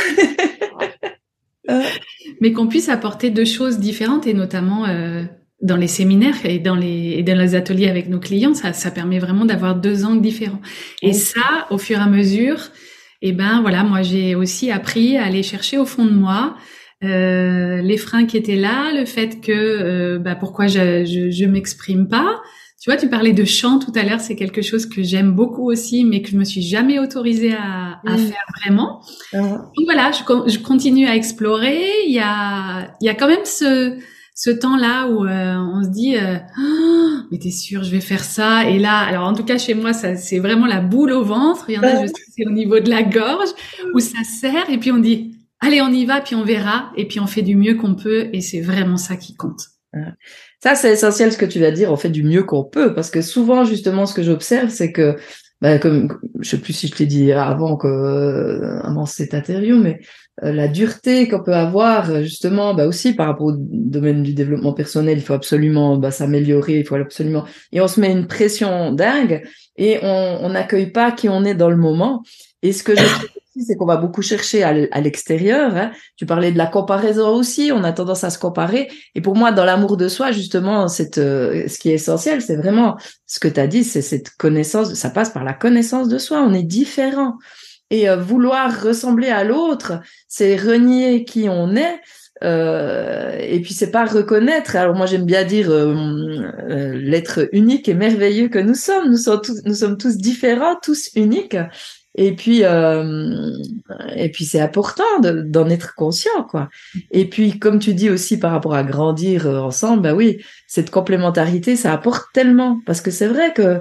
mais qu'on puisse apporter deux choses différentes, et notamment dans les séminaires et dans les ateliers avec nos clients, ça permet vraiment d'avoir deux angles différents. Et ça, au fur et à mesure, et ben voilà, moi j'ai aussi appris à aller chercher au fond de moi les freins qui étaient là, le fait que pourquoi je m'exprime pas. Tu vois, tu parlais de chant tout à l'heure, c'est quelque chose que j'aime beaucoup aussi, mais que je me suis jamais autorisée à faire vraiment. Donc voilà, je continue à explorer. Il y a quand même ce temps-là où on se dit oh, mais t'es sûr je vais faire ça, et là alors en tout cas chez moi ça c'est vraiment la boule au ventre. Il y en a je sais c'est au niveau de la gorge où ça serre, et puis on dit allez on y va, puis on verra, et puis on fait du mieux qu'on peut, et c'est vraiment ça qui compte. Ça, c'est essentiel ce que tu vas dire, on fait du mieux qu'on peut, parce que souvent, justement, ce que j'observe, c'est que, comme, je sais plus si je t'ai dit avant avant cette interview, mais la dureté qu'on peut avoir, justement, aussi par rapport au domaine du développement personnel, il faut absolument s'améliorer, il faut absolument, et on se met une pression dingue, et on n'accueille pas qui on est dans le moment. Et ce que je trouve aussi, c'est qu'on va beaucoup chercher à l'extérieur. Hein. Tu parlais de la comparaison aussi, on a tendance à se comparer. Et pour moi, dans l'amour de soi, justement, ce qui est essentiel, c'est vraiment ce que tu as dit, c'est cette connaissance, ça passe par la connaissance de soi, on est différent. Et vouloir ressembler à l'autre, c'est renier qui on est. Et puis c'est pas reconnaître. Alors moi j'aime bien dire l'être unique et merveilleux que nous sommes. Nous sommes tous différents, tous uniques. Et puis c'est important d'en être conscient, quoi. Et puis comme tu dis aussi par rapport à grandir ensemble, oui, cette complémentarité, ça apporte tellement, parce que c'est vrai que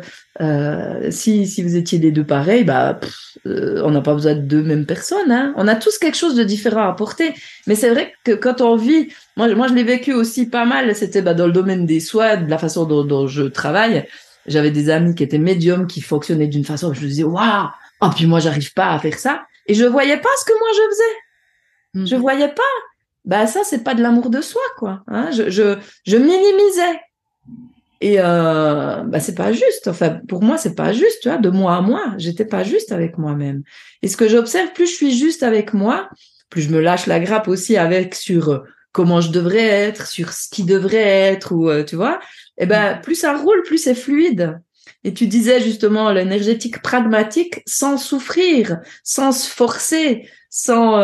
si vous étiez les deux pareils, on n'a pas besoin de deux mêmes personnes, hein. On a tous quelque chose de différent à apporter, mais c'est vrai que quand on vit, moi je l'ai vécu aussi pas mal, c'était dans le domaine des soins, de la façon dont je travaille. J'avais des amis qui étaient médiums, qui fonctionnaient d'une façon où je me disais waouh, oh, puis moi j'arrive pas à faire ça, et je voyais pas ce que moi je faisais. Je voyais pas. Ça c'est pas de l'amour de soi, quoi. Hein, je minimisais. Et c'est pas juste. Enfin, pour moi, c'est pas juste, tu vois, de moi à moi. J'étais pas juste avec moi-même. Et ce que j'observe, plus je suis juste avec moi, plus je me lâche la grappe aussi sur comment je devrais être, sur ce qui devrait être, ou tu vois. Et plus ça roule, plus c'est fluide. Et tu disais justement l'énergétique pragmatique, sans souffrir, sans se forcer, sans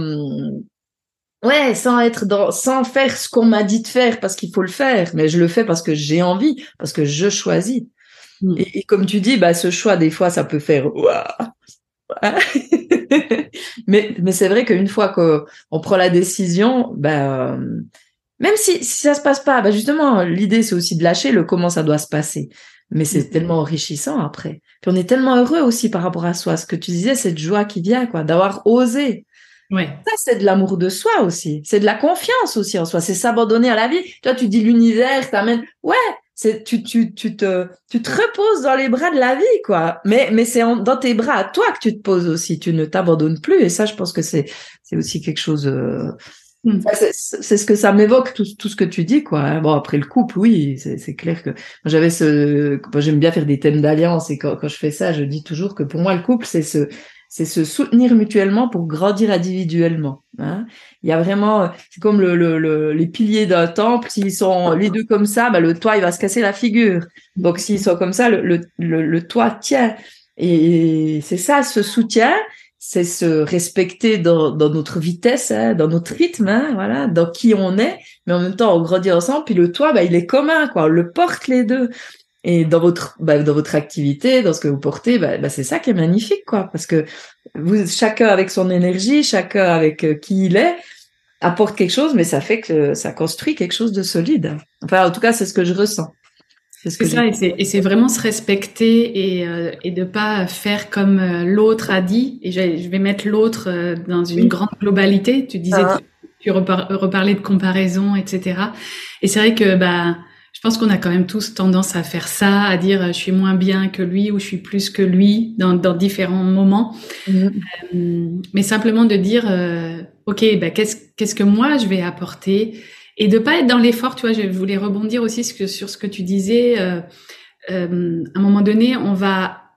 sans faire ce qu'on m'a dit de faire parce qu'il faut le faire, mais je le fais parce que j'ai envie, parce que je choisis. Et comme tu dis, ce choix des fois ça peut faire mais c'est vrai qu'une fois qu'on prend la décision, même si ça se passe pas, justement l'idée c'est aussi de lâcher le comment ça doit se passer. Mais c'est tellement enrichissant après. Puis on est tellement heureux aussi par rapport à soi. Ce que tu disais, cette joie qui vient, quoi, d'avoir osé. Ouais. Ça, c'est de l'amour de soi aussi. C'est de la confiance aussi en soi. C'est s'abandonner à la vie. Toi, tu dis l'univers t'amène. Ouais, tu te reposes dans les bras de la vie, quoi. Mais c'est dans tes bras à toi que tu te poses aussi. Tu ne t'abandonnes plus. Et ça, je pense que c'est aussi quelque chose. C'est ce que ça m'évoque, tout ce que tu dis, quoi. Bon, après le couple, oui, c'est clair que moi, j'aime bien faire des thèmes d'alliance, et quand je fais ça, je dis toujours que pour moi, le couple, c'est se soutenir mutuellement pour grandir individuellement. Hein. Il y a vraiment, c'est comme les piliers d'un temple, s'ils sont les deux comme ça, le toit, il va se casser la figure. Donc, s'ils sont comme ça, le toit tient. Et c'est ça, ce soutien. C'est se respecter dans notre vitesse, hein, dans notre rythme, hein, voilà, dans qui on est, mais en même temps on grandit ensemble. Puis le toit, il est commun, quoi. On le porte les deux. Et dans votre activité, dans ce que vous portez, c'est ça qui est magnifique, quoi, parce que chacun avec son énergie, chacun avec qui il est, apporte quelque chose, mais ça fait que ça construit quelque chose de solide. Enfin, en tout cas, c'est ce que je ressens. C'est ça, et c'est vraiment se respecter et de pas faire comme l'autre a dit. Et je vais mettre l'autre dans une grande globalité. Tu disais, tu reparlais de comparaison, etc. Et c'est vrai que je pense qu'on a quand même tous tendance à faire ça, à dire je suis moins bien que lui ou je suis plus que lui dans différents moments. Mais simplement de dire ok, qu'est-ce que moi je vais apporter. Et de pas être dans l'effort, tu vois, je voulais rebondir aussi sur ce que tu disais. À un moment donné, on va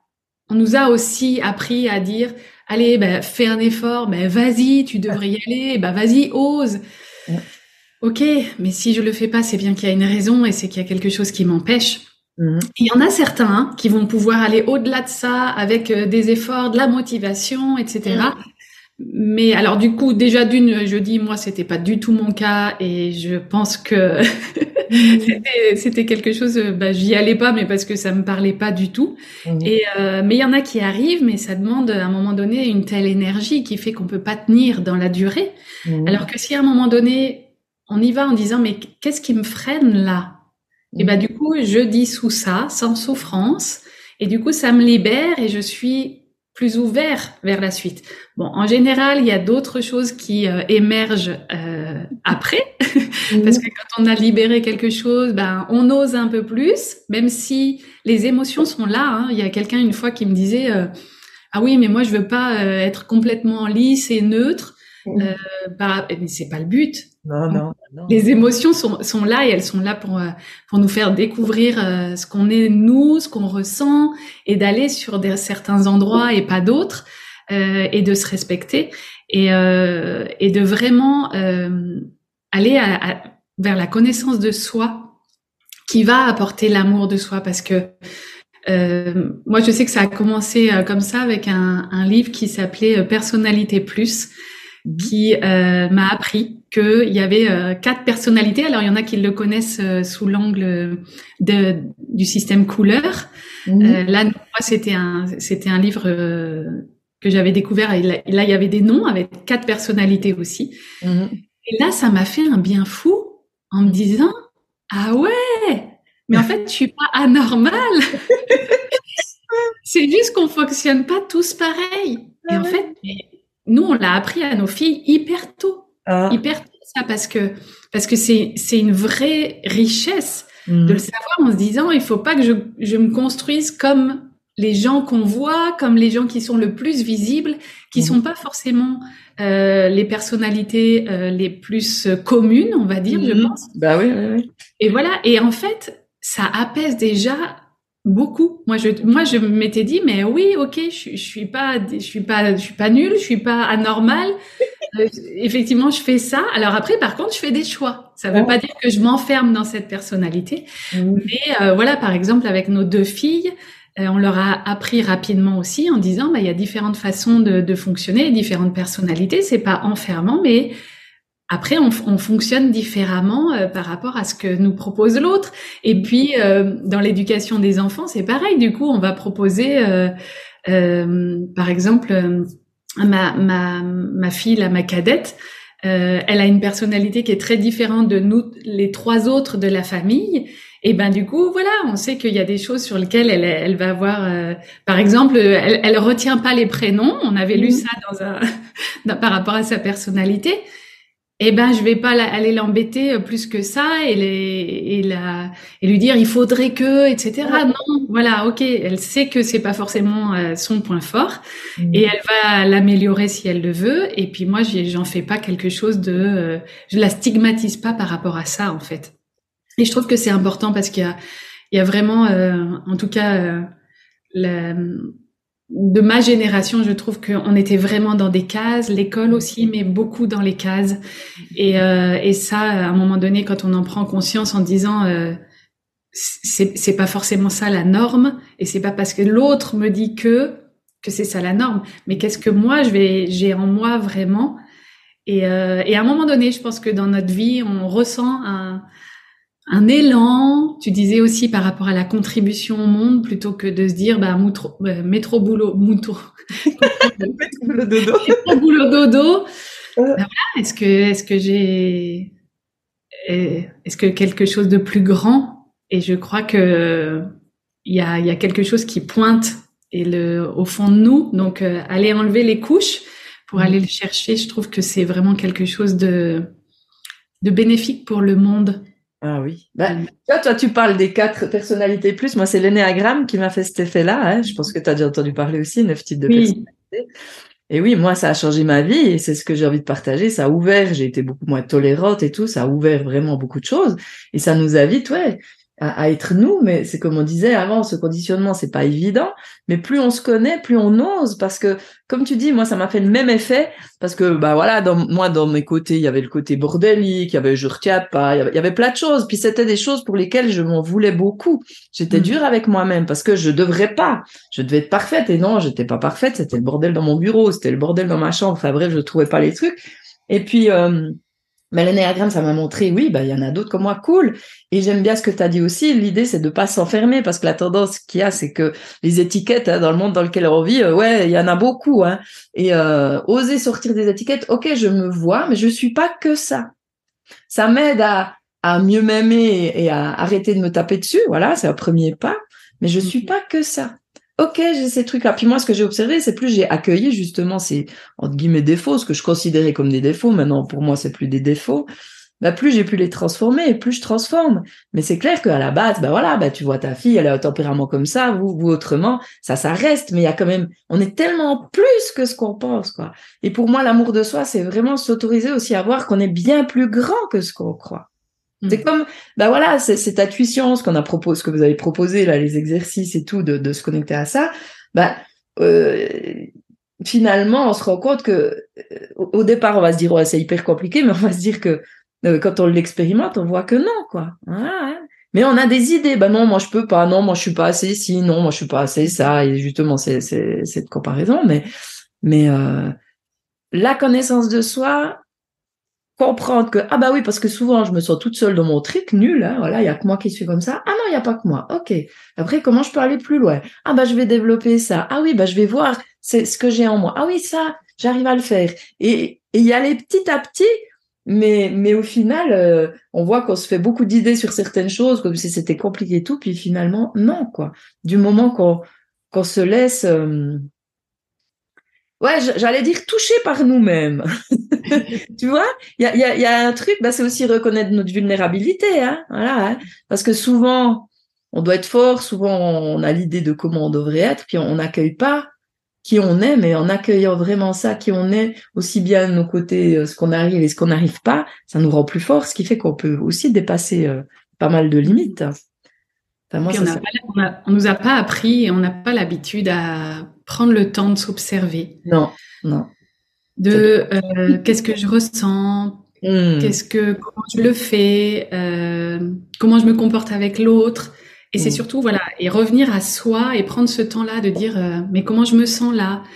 on nous a aussi appris à dire, allez, ben, fais un effort, ben, vas-y, tu devrais y aller, ben, vas-y, ose. Ok, mais si je le fais pas, c'est bien qu'il y a une raison et c'est qu'il y a quelque chose qui m'empêche. Il y en a certains qui vont pouvoir aller au-delà de ça avec des efforts, de la motivation, etc. Mais alors du coup, déjà d'une, je dis moi, c'était pas du tout mon cas et je pense que c'était quelque chose. J'y allais pas, mais parce que ça me parlait pas du tout. Et mais il y en a qui arrivent, mais ça demande à un moment donné une telle énergie qui fait qu'on peut pas tenir dans la durée. Alors que si à un moment donné on y va en disant mais qu'est-ce qui me freine là? Et du coup je dissous ça sans souffrance et du coup ça me libère et je suis plus ouvert vers la suite. Bon, en général, il y a d'autres choses qui émergent après, parce que quand on a libéré quelque chose, on ose un peu plus, même si les émotions sont là. Hein. Il y a quelqu'un une fois qui me disait ah oui, mais moi je veux pas être complètement lisse et neutre. Mais c'est pas le but. Non. Les émotions sont là et elles sont là pour nous faire découvrir ce qu'on est nous, ce qu'on ressent et d'aller sur certains endroits et pas d'autres et de se respecter et de vraiment aller vers la connaissance de soi qui va apporter l'amour de soi parce que moi je sais que ça a commencé comme ça avec un livre qui s'appelait Personnalité Plus qui m'a appris qu'il y avait 4 personnalités. Alors il y en a qui le connaissent sous l'angle du système couleur. Là, moi, c'était un livre que j'avais découvert. Et là, il y avait des noms avec 4 personnalités aussi. Et là, ça m'a fait un bien fou en me disant ah ouais, mais en fait, je suis pas anormale. C'est juste qu'on fonctionne pas tous pareil. Et en fait, nous, on l'a appris à nos filles hyper tôt. Hyper tôt, ça, parce que c'est une vraie richesse de le savoir en se disant, il faut pas que je me construise comme les gens qu'on voit, comme les gens qui sont le plus visibles, qui sont pas forcément les personnalités les plus communes, on va dire, je pense. Bah oui. Et voilà. Et en fait, ça apaise déjà beaucoup. Moi, je m'étais dit, mais oui, ok, je suis pas nulle, je suis pas anormale. Effectivement, je fais ça. Alors après, par contre, je fais des choix. Ça veut pas dire que je m'enferme dans cette personnalité. Mais voilà, par exemple, avec nos 2 filles, on leur a appris rapidement aussi en disant, il y a différentes façons de fonctionner, différentes personnalités. C'est pas enfermant, mais après, on fonctionne différemment par rapport à ce que nous propose l'autre. Et puis, dans l'éducation des enfants, c'est pareil. Du coup, on va proposer, par exemple, ma fille, là, ma cadette, elle a une personnalité qui est très différente de nous, les 3 autres de la famille. Et du coup, voilà, on sait qu'il y a des choses sur lesquelles elle va avoir, par exemple, elle retient pas les prénoms. On avait lu ça par rapport à sa personnalité. Je vais pas aller l'embêter plus que ça et lui dire il faudrait que, etc. Non, voilà, ok, elle sait que c'est pas forcément son point fort et elle va l'améliorer si elle le veut. Et puis moi, j'en fais pas quelque chose je la stigmatise pas par rapport à ça en fait. Et je trouve que c'est important parce qu'il y a vraiment, en tout cas, de ma génération, je trouve qu'on était vraiment dans des cases, l'école aussi, mais beaucoup dans les cases. Et ça, à un moment donné, quand on en prend conscience en disant, c'est pas forcément ça la norme, et c'est pas parce que l'autre me dit que c'est ça la norme, mais qu'est-ce que moi j'ai en moi vraiment. Et à un moment donné, je pense que dans notre vie, on ressent un élan. Tu disais aussi par rapport à la contribution au monde, plutôt que de se dire métro boulot dodo. Métro boulot dodo. Voilà, est-ce que quelque chose de plus grand? Et je crois que il y a quelque chose qui pointe au fond de nous. Donc aller enlever les couches pour aller le chercher, je trouve que c'est vraiment quelque chose de bénéfique pour le monde. Ah oui. Toi, tu parles des 4 personnalités plus. Moi, c'est l'énéagramme qui m'a fait cet effet-là. Hein. Je pense que tu as déjà entendu parler aussi, 9 types de personnalités. Et oui, moi, ça a changé ma vie et c'est ce que j'ai envie de partager. Ça a ouvert, j'ai été beaucoup moins tolérante et tout. Ça a ouvert vraiment beaucoup de choses. Et ça nous a vite, à être nous, mais c'est comme on disait avant, ce conditionnement, c'est pas évident, mais plus on se connaît, plus on ose, parce que, comme tu dis, moi, ça m'a fait le même effet, parce que, bah voilà, dans mes côtés, il y avait le côté bordélique, il y avait je retiens pas, il y avait plein de choses, puis c'était des choses pour lesquelles je m'en voulais beaucoup. J'étais dure avec moi-même, parce que je devais être parfaite, et non, j'étais pas parfaite, c'était le bordel dans mon bureau, c'était le bordel dans ma chambre, enfin bref, je trouvais pas les trucs, et puis, mais l'énéagramme, ça m'a montré, oui, bah, il y en a d'autres comme moi, cool. Et j'aime bien ce que tu as dit aussi. L'idée, c'est de pas s'enfermer parce que la tendance qu'il y a, c'est que les étiquettes, hein, dans le monde dans lequel on vit, ouais, il y en a beaucoup, hein. Et, oser sortir des étiquettes. Ok, je me vois, mais je suis pas que ça. Ça m'aide à mieux m'aimer et à arrêter de me taper dessus. Voilà, c'est un premier pas. Mais je suis pas que ça. Ok, j'ai ces trucs-là. Puis moi, ce que j'ai observé, c'est plus j'ai accueilli justement ces, entre guillemets, défauts, ce que je considérais comme des défauts. Maintenant, pour moi, c'est plus des défauts. Bah, plus j'ai pu les transformer et plus je transforme. Mais c'est clair qu'à la base, bah voilà, bah tu vois ta fille, elle a un tempérament comme ça, vous autrement, ça reste. Mais il y a quand même, on est tellement plus que ce qu'on pense, quoi. Et pour moi, l'amour de soi, c'est vraiment s'autoriser aussi à voir qu'on est bien plus grand que ce qu'on croit. C'est comme, bah voilà, c'est cette intuition, ce que vous avez proposé là, les exercices et tout, de se connecter à ça. Bah, finalement, on se rend compte que au départ, on va se dire ouais, c'est hyper compliqué, mais on va se dire que quand on l'expérimente, on voit que non, quoi. Voilà, hein. Mais on a des idées. Bah non, moi je peux pas. Non, moi je suis pas assez ci. Non, moi je suis pas assez ça. Et justement, c'est cette comparaison. Mais la connaissance de soi. Comprendre que ah bah oui parce que souvent je me sens toute seule dans mon truc nul hein, voilà il y a que moi qui suis comme ça ah non il y a pas que moi ok après comment je peux aller plus loin ah bah je vais développer ça ah oui bah je vais voir c'est ce que j'ai en moi ah oui ça j'arrive à le faire et y aller petit à petit mais au final on voit qu'on se fait beaucoup d'idées sur certaines choses comme si c'était compliqué et tout puis finalement non quoi du moment qu'on se laisse ouais, j'allais dire toucher par nous-mêmes. Tu vois, il y a un truc, bah, c'est aussi reconnaître notre vulnérabilité, hein, voilà, hein. Parce que souvent, on doit être fort, souvent on a l'idée de comment on devrait être, puis on n'accueille pas qui on est, mais en accueillant vraiment ça, qui on est, aussi bien de nos côtés, ce qu'on arrive et ce qu'on n'arrive pas, ça nous rend plus fort, ce qui fait qu'on peut aussi dépasser pas mal de limites. Enfin, moi, Puis on nous a pas appris et on n'a pas l'habitude à prendre le temps de s'observer. Non, non. Qu'est-ce que je ressens, comment je le fais, comment je me comporte avec l'autre. Et c'est surtout, voilà, et revenir à soi et prendre ce temps-là de dire, mais comment je me sens là?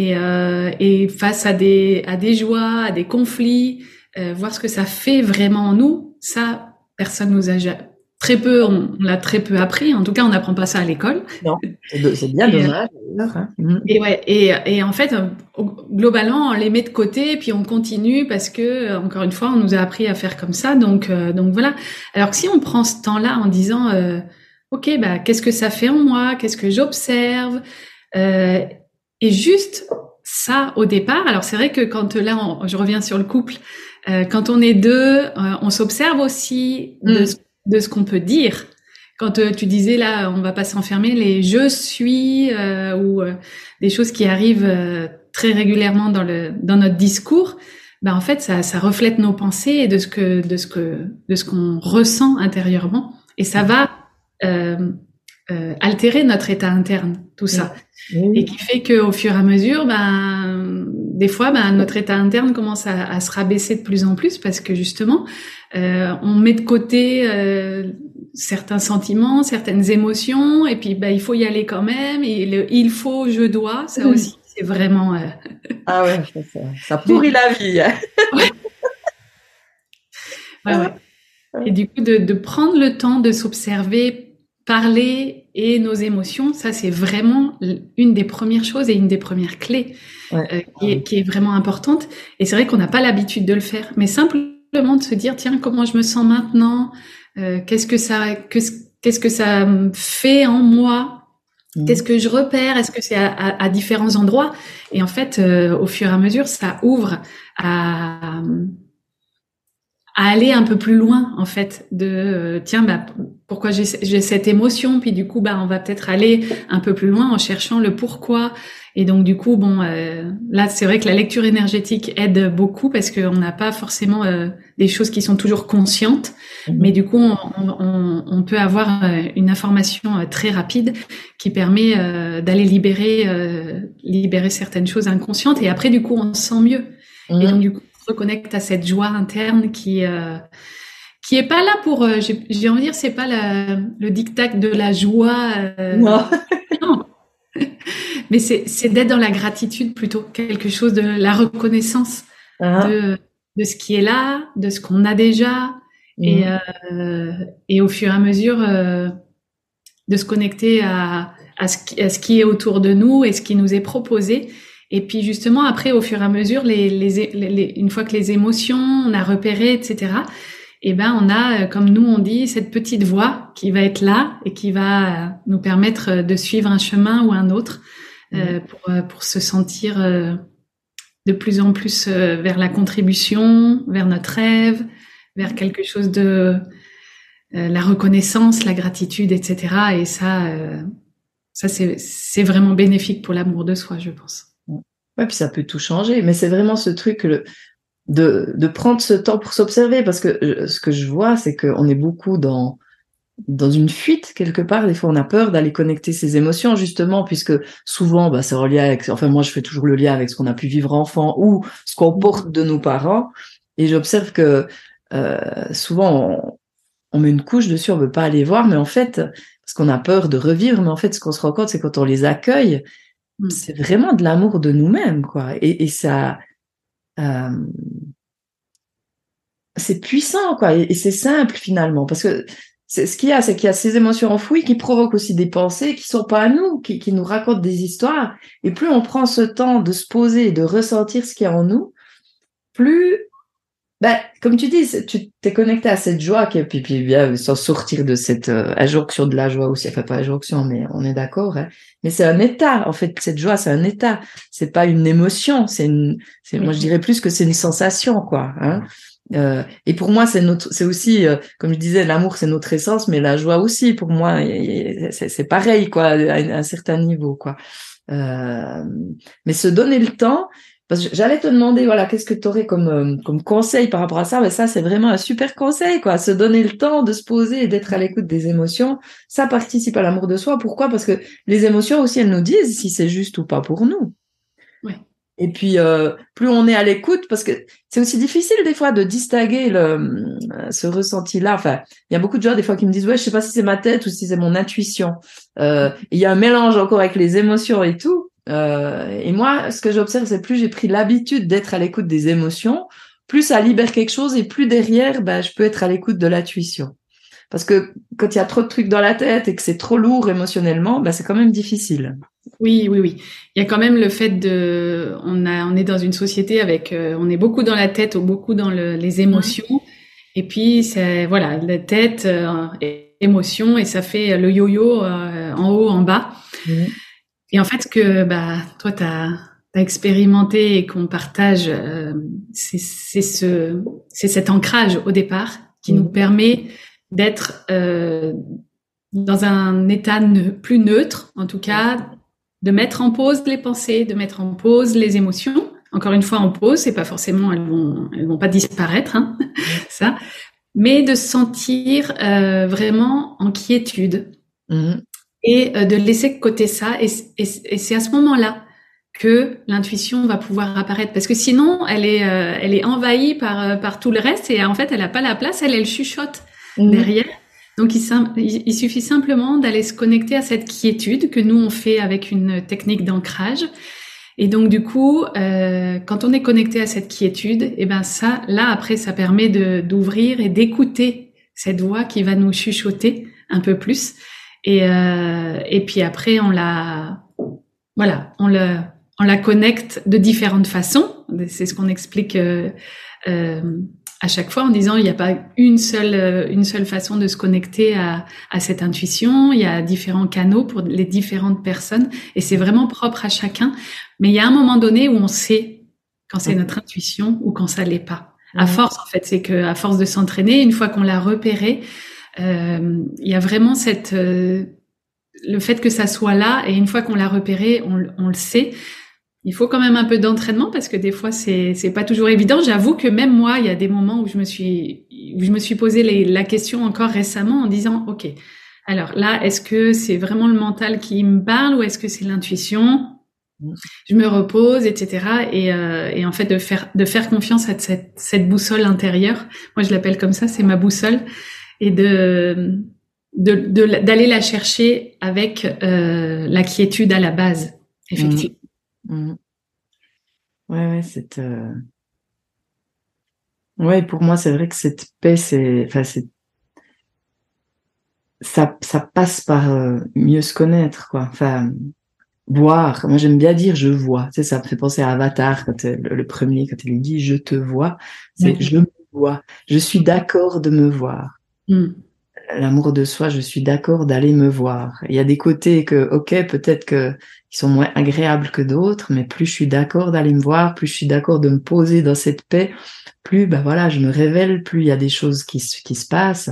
Et face à des joies, à des conflits, voir ce que ça fait vraiment en nous. Ça, personne nous a très peu, on l'a très peu appris. En tout cas, on n'apprend pas ça à l'école. Non, c'est bien dommage. Hein. Et ouais, et en fait, globalement, on les met de côté, puis on continue parce que, encore une fois, on nous a appris à faire comme ça. Donc voilà. Alors que si on prend ce temps-là en disant, ok, bah, qu'est-ce que ça fait en moi? Qu'est-ce que j'observe? Et juste ça au départ. Alors c'est vrai que quand là, je reviens sur le couple, quand on est deux, on s'observe aussi de ce qu'on peut dire. Quand tu disais là, on va pas s'enfermer, les je suis ou des choses qui arrivent très régulièrement dans notre discours, ben en fait ça reflète nos pensées et de ce qu'on ressent intérieurement et ça va altérer notre état interne, tout ça. Et qui fait que au fur et à mesure, ben des fois, ben notre état interne commence à se rabaisser de plus en plus parce que justement, on met de côté certains sentiments, certaines émotions, et puis ben il faut y aller quand même. Et il faut, je dois, ça aussi, c'est vraiment. Ah ouais, ça pourrit la vie. Hein. Ouais. Et du coup, de prendre le temps de s'observer, parler et nos émotions, ça c'est vraiment une des premières choses et une des premières clés qui est vraiment importante. Et c'est vrai qu'on n'a pas l'habitude de le faire, mais simplement de se dire tiens, comment je me sens maintenant, qu'est-ce que ça fait en moi, qu'est-ce que je repère, est-ce que c'est à différents endroits. Et en fait, au fur et à mesure, ça ouvre à aller un peu plus loin, en fait, de tiens, bah pourquoi j'ai cette émotion, puis du coup, bah on va peut-être aller un peu plus loin en cherchant le pourquoi. Et donc du coup, bon, là c'est vrai que la lecture énergétique aide beaucoup parce qu'on n'a pas forcément des choses qui sont toujours conscientes, mais du coup on peut avoir une information très rapide qui permet d'aller libérer certaines choses inconscientes, et après du coup on se sent mieux. Et donc du coup on se reconnecte à cette joie interne qui est pas là pour, j'ai envie de dire, c'est pas le diktat de la joie. Non. Non. Mais c'est d'être dans la gratitude plutôt, quelque chose de la reconnaissance de ce qui est là, de ce qu'on a déjà, et au fur et à mesure de se connecter à ce qui est autour de nous et ce qui nous est proposé. Et puis justement après, au fur et à mesure, une fois que les émotions, on a repéré, etc., eh ben on a, comme nous on dit, cette petite voix qui va être là et qui va nous permettre de suivre un chemin ou un autre pour se sentir de plus en plus vers la contribution, vers notre rêve, vers quelque chose de la reconnaissance, la gratitude, etc. Et ça c'est vraiment bénéfique pour l'amour de soi, je pense. Ouais, puis ça peut tout changer, mais c'est vraiment ce truc de prendre ce temps pour s'observer, parce que ce que je vois, c'est qu'on est beaucoup dans une fuite quelque part. Des fois, on a peur d'aller connecter ses émotions, justement, puisque souvent, c'est relié avec, enfin, moi, je fais toujours le lien avec ce qu'on a pu vivre enfant ou ce qu'on porte de nos parents. Et j'observe que souvent, on met une couche dessus, on veut pas aller voir, mais en fait, parce qu'on a peur de revivre, mais en fait, ce qu'on se rend compte, c'est quand on les accueille, c'est vraiment de l'amour de nous-mêmes, quoi. Et ça, c'est puissant, quoi. Et c'est simple, finalement, parce que ce qu'il y a, c'est qu'il y a ces émotions enfouies qui provoquent aussi des pensées qui sont pas à nous, qui nous racontent des histoires. Et plus on prend ce temps de se poser et de ressentir ce qu'il y a en nous, plus, comme tu dis, tu t'es connecté à cette joie puis bien, sans sortir de cette injonction de la joie aussi. Enfin, pas injonction, mais on est d'accord, hein. Mais c'est un état. En fait, cette joie, c'est un état. C'est pas une émotion. Moi, je dirais plus que c'est une sensation, quoi, hein. Et pour moi, c'est aussi, comme je disais, l'amour, c'est notre essence, mais la joie aussi, pour moi, c'est pareil, quoi, à un certain niveau, quoi. Mais se donner le temps, parce que j'allais te demander, voilà, qu'est-ce que tu aurais comme conseil par rapport à ça? Mais ça, c'est vraiment un super conseil, quoi. Se donner le temps de se poser et d'être à l'écoute des émotions, ça participe à l'amour de soi. Pourquoi? Parce que les émotions aussi, elles nous disent si c'est juste ou pas pour nous. Ouais. Et puis, plus on est à l'écoute, parce que c'est aussi difficile des fois de distinguer ce ressenti-là. Enfin, il y a beaucoup de gens des fois qui me disent, ouais, je sais pas si c'est ma tête ou si c'est mon intuition. Il y a un mélange encore avec les émotions et tout. Et moi, ce que j'observe, c'est plus j'ai pris l'habitude d'être à l'écoute des émotions, plus ça libère quelque chose, et plus derrière, je peux être à l'écoute de l'intuition. Parce que quand il y a trop de trucs dans la tête et que c'est trop lourd émotionnellement, c'est quand même difficile. Oui. Il y a quand même le fait on est dans une société avec, on est beaucoup dans la tête ou beaucoup dans les émotions. Et puis, c'est, voilà, la tête, émotion, et ça fait le yo-yo, en haut, en bas. Et en fait, ce que, toi, t'as expérimenté et qu'on partage, c'est cet ancrage au départ qui nous permet d'être, dans un état plus neutre, en tout cas, de mettre en pause les pensées, de mettre en pause les émotions. Encore une fois, en pause, c'est pas forcément, elles vont pas disparaître, hein, ça, mais de se sentir vraiment en quiétude et de laisser de côté ça. Et c'est à ce moment-là que l'intuition va pouvoir apparaître, parce que sinon, elle est envahie par tout le reste, et en fait, elle a pas la place, elle chuchote derrière. Donc, il suffit simplement d'aller se connecter à cette quiétude que nous, on fait avec une technique d'ancrage. Et donc, du coup, quand on est connecté à cette quiétude, ça, là, après, ça permet d'ouvrir et d'écouter cette voix qui va nous chuchoter un peu plus. Et puis après, on la connecte de différentes façons. C'est ce qu'on explique, à chaque fois, en disant il n'y a pas une seule façon de se connecter à cette intuition. Il y a différents canaux pour les différentes personnes, et c'est vraiment propre à chacun. Mais il y a un moment donné où on sait quand c'est notre intuition ou quand ça l'est pas. À force, en fait, c'est que à force de s'entraîner, une fois qu'on l'a repéré, il y a vraiment le fait que ça soit là, et une fois qu'on l'a repéré, on le sait. Il faut quand même un peu d'entraînement parce que des fois c'est pas toujours évident. J'avoue que même moi, il y a des moments où je me suis posé la question encore récemment en disant OK. Alors là, est-ce que c'est vraiment le mental qui me parle ou est-ce que c'est l'intuition? Je me repose, etc. Et en fait de faire confiance à cette boussole intérieure. Moi, je l'appelle comme ça, c'est ma boussole, et d'aller la chercher avec la quiétude à la base, effectivement. Ouais, ouais, pour moi, c'est vrai que cette paix, ça passe par mieux se connaître, quoi. Enfin, voir. Moi, j'aime bien dire je vois. Tu sais, ça me fait penser à Avatar, quand le premier, quand il dit je te vois, c'est je me vois. Je suis d'accord de me voir. L'amour de soi, je suis d'accord d'aller me voir. Il y a des côtés que, ok, peut-être que ils sont moins agréables que d'autres, mais plus je suis d'accord d'aller me voir, plus je suis d'accord de me poser dans cette paix, plus, ben voilà, je me révèle, plus il y a des choses qui se passent.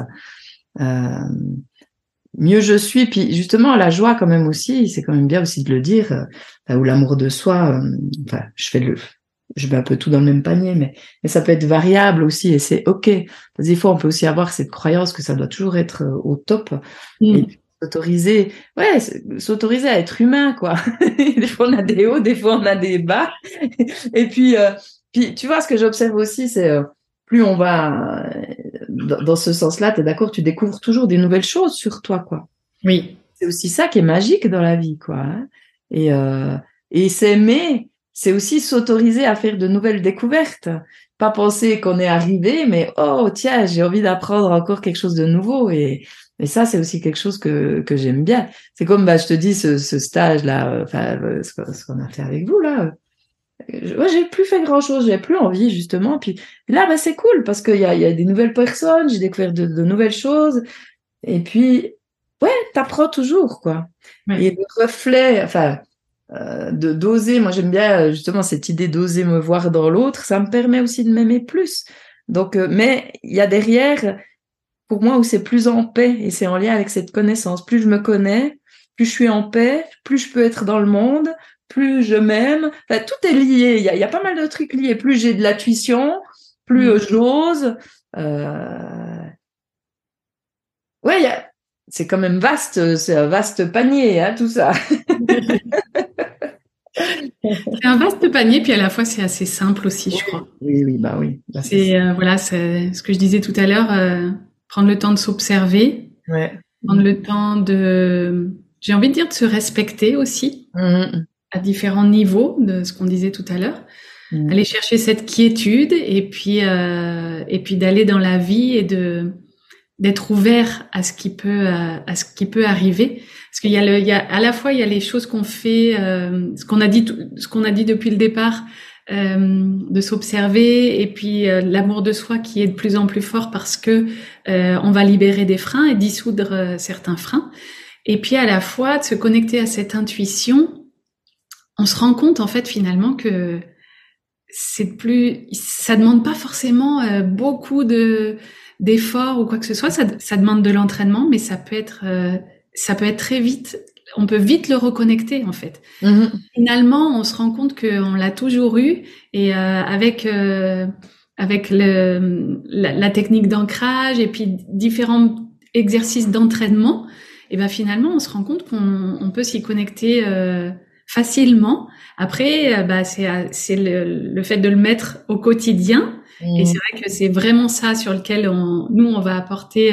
Mieux je suis. Puis justement, la joie quand même aussi, c'est quand même bien aussi de le dire, ou l'amour de soi. Enfin, je mets un peu tout dans le même panier, mais ça peut être variable aussi, et c'est ok. Parce que des fois, on peut aussi avoir cette croyance que ça doit toujours être au top, et puis s'autoriser à être humain, quoi. Des fois, on a des hauts, des fois, on a des bas. Et puis, tu vois, ce que j'observe aussi, c'est plus on va dans ce sens-là, t'es d'accord, tu découvres toujours des nouvelles choses sur toi, quoi. Oui. C'est aussi ça qui est magique dans la vie, quoi. Hein. Et s'aimer, c'est aussi s'autoriser à faire de nouvelles découvertes. Pas penser qu'on est arrivé, mais oh tiens, j'ai envie d'apprendre encore quelque chose de nouveau. Et ça, c'est aussi quelque chose que j'aime bien. C'est comme, je te dis, ce stage-là, ce qu'on a fait avec vous, là. Moi, j'ai plus fait grand-chose, j'ai plus envie, justement. Puis là, c'est cool parce qu'il y a des nouvelles personnes, j'ai découvert de nouvelles choses. Et puis, ouais, t'apprends toujours, quoi. Ouais. Et le reflet, d'oser, moi j'aime bien justement cette idée d'oser me voir dans l'autre, ça me permet aussi de m'aimer plus. Donc, mais il y a derrière, pour moi, où c'est plus en paix, et c'est en lien avec cette connaissance. Plus je me connais, plus je suis en paix, plus je peux être dans le monde, plus je m'aime. Enfin, tout est lié, il y a pas mal de trucs liés. Plus j'ai de l'intuition, plus j'ose. Ouais, c'est quand même vaste, c'est un vaste panier, hein, tout ça. C'est un vaste panier, puis à la fois c'est assez simple aussi, je crois. Oui, oui. C'est voilà, c'est ce que je disais tout à l'heure, prendre le temps de s'observer, prendre le temps j'ai envie de dire de se respecter aussi, à différents niveaux de ce qu'on disait tout à l'heure. Aller chercher cette quiétude et puis d'aller dans la vie et d'être ouvert à ce qui peut arriver, parce qu'il y a à la fois il y a les choses qu'on fait, ce qu'on a dit depuis le départ, de s'observer, et puis l'amour de soi qui est de plus en plus fort parce que on va libérer des freins et dissoudre certains freins, et puis à la fois de se connecter à cette intuition. On se rend compte en fait finalement que ça demande pas forcément beaucoup d'efforts ou quoi que ce soit, ça demande de l'entraînement, mais ça peut être très vite, on peut vite le reconnecter en fait. Finalement, on se rend compte qu'on l'a toujours eu, et avec la technique d'ancrage et puis différents exercices d'entraînement, et ben finalement, on se rend compte qu'on peut s'y connecter facilement. Après, c'est le fait de le mettre au quotidien. Et c'est vrai que c'est vraiment ça sur lequel on va apporter.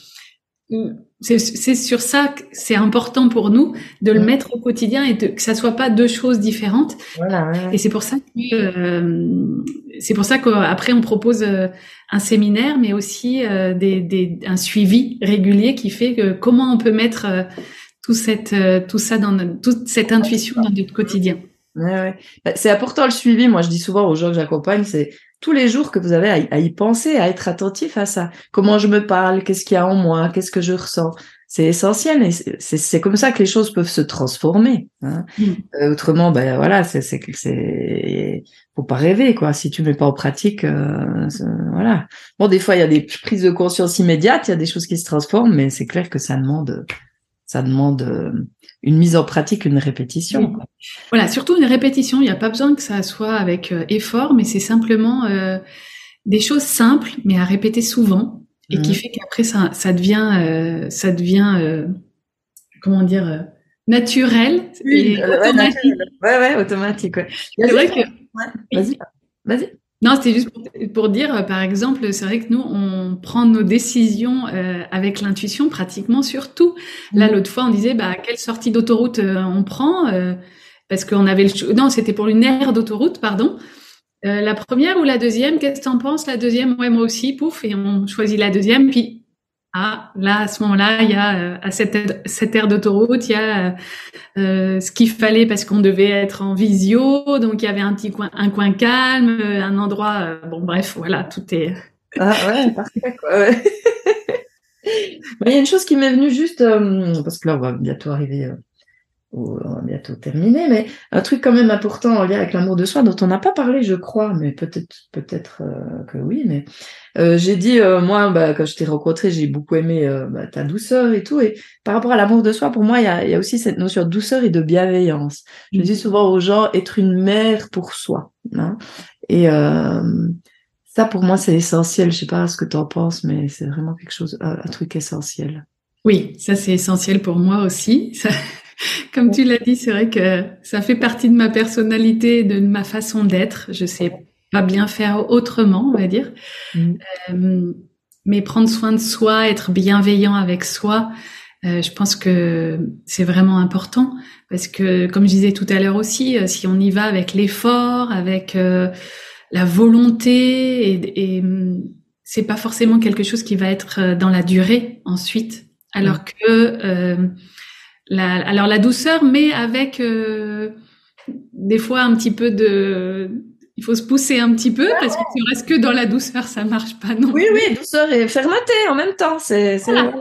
C'est sur ça que c'est important pour nous de le mettre au quotidien, et que ça soit pas deux choses différentes. Voilà. Et c'est pour ça qu'après on propose un séminaire, mais aussi un suivi régulier qui fait que comment on peut mettre toute cette intuition dans notre quotidien. Ouais. C'est important le suivi. Moi, je dis souvent aux gens que j'accompagne, c'est tous les jours que vous avez à y penser, à être attentif à ça. Comment je me parle, qu'est-ce qu'il y a en moi, qu'est-ce que je ressens. C'est essentiel, et c'est comme ça que les choses peuvent se transformer. Hein. Autrement, voilà, faut pas rêver, quoi. Si tu mets pas en pratique, voilà. Bon, des fois, il y a des prises de conscience immédiates, il y a des choses qui se transforment, mais c'est clair que ça demande ça demande une mise en pratique, une répétition. Oui. Voilà, surtout une répétition. Il n'y a pas besoin que ça soit avec effort, mais c'est simplement des choses simples, mais à répéter souvent, et qui fait qu'après ça devient comment dire naturel et automatique. Ouais, automatique. Ouais. C'est vrai que Vas-y. non, c'était juste pour dire, par exemple, c'est vrai que nous, on prend nos décisions avec l'intuition pratiquement sur tout. Là, l'autre fois, on disait, quelle sortie d'autoroute on prend parce qu'on avait non, c'était pour une aire d'autoroute, pardon. La première ou la deuxième, qu'est-ce que t'en penses? La deuxième, ouais, moi aussi, pouf, et on choisit la deuxième, puis là, à ce moment-là, il y a à cette aire d'autoroute, il y a ce qu'il fallait parce qu'on devait être en visio, donc il y avait un coin calme, un endroit, bon bref, voilà, tout est. Ah ouais, parfait quoi. Ouais. Il y a une chose qui m'est venue juste parce que là on va bientôt arriver. On va bientôt terminer, mais un truc quand même important en lien avec l'amour de soi dont on n'a pas parlé, je crois, mais peut-être que oui, mais j'ai dit moi quand je t'ai rencontré, j'ai beaucoup aimé ta douceur et tout, et par rapport à l'amour de soi, pour moi il y a aussi cette notion de douceur et de bienveillance. Je dis souvent aux gens être une mère pour soi, hein, et ça pour moi c'est essentiel. Je sais pas ce que tu en penses, mais c'est vraiment quelque chose, un truc essentiel. Oui, ça c'est essentiel pour moi aussi. Ça... Comme tu l'as dit, c'est vrai que ça fait partie de ma personnalité, de ma façon d'être. Je sais pas bien faire autrement, on va dire. Mais prendre soin de soi, être bienveillant avec soi, je pense que c'est vraiment important. Parce que, comme je disais tout à l'heure aussi, si on y va avec l'effort, avec la volonté, et c'est pas forcément quelque chose qui va être dans la durée ensuite. Alors que... alors la douceur, mais avec des fois un petit peu il faut se pousser un petit peu parce que si on reste que dans la douceur, ça marche pas non plus. Oui, douceur et fermeté en même temps. Voilà.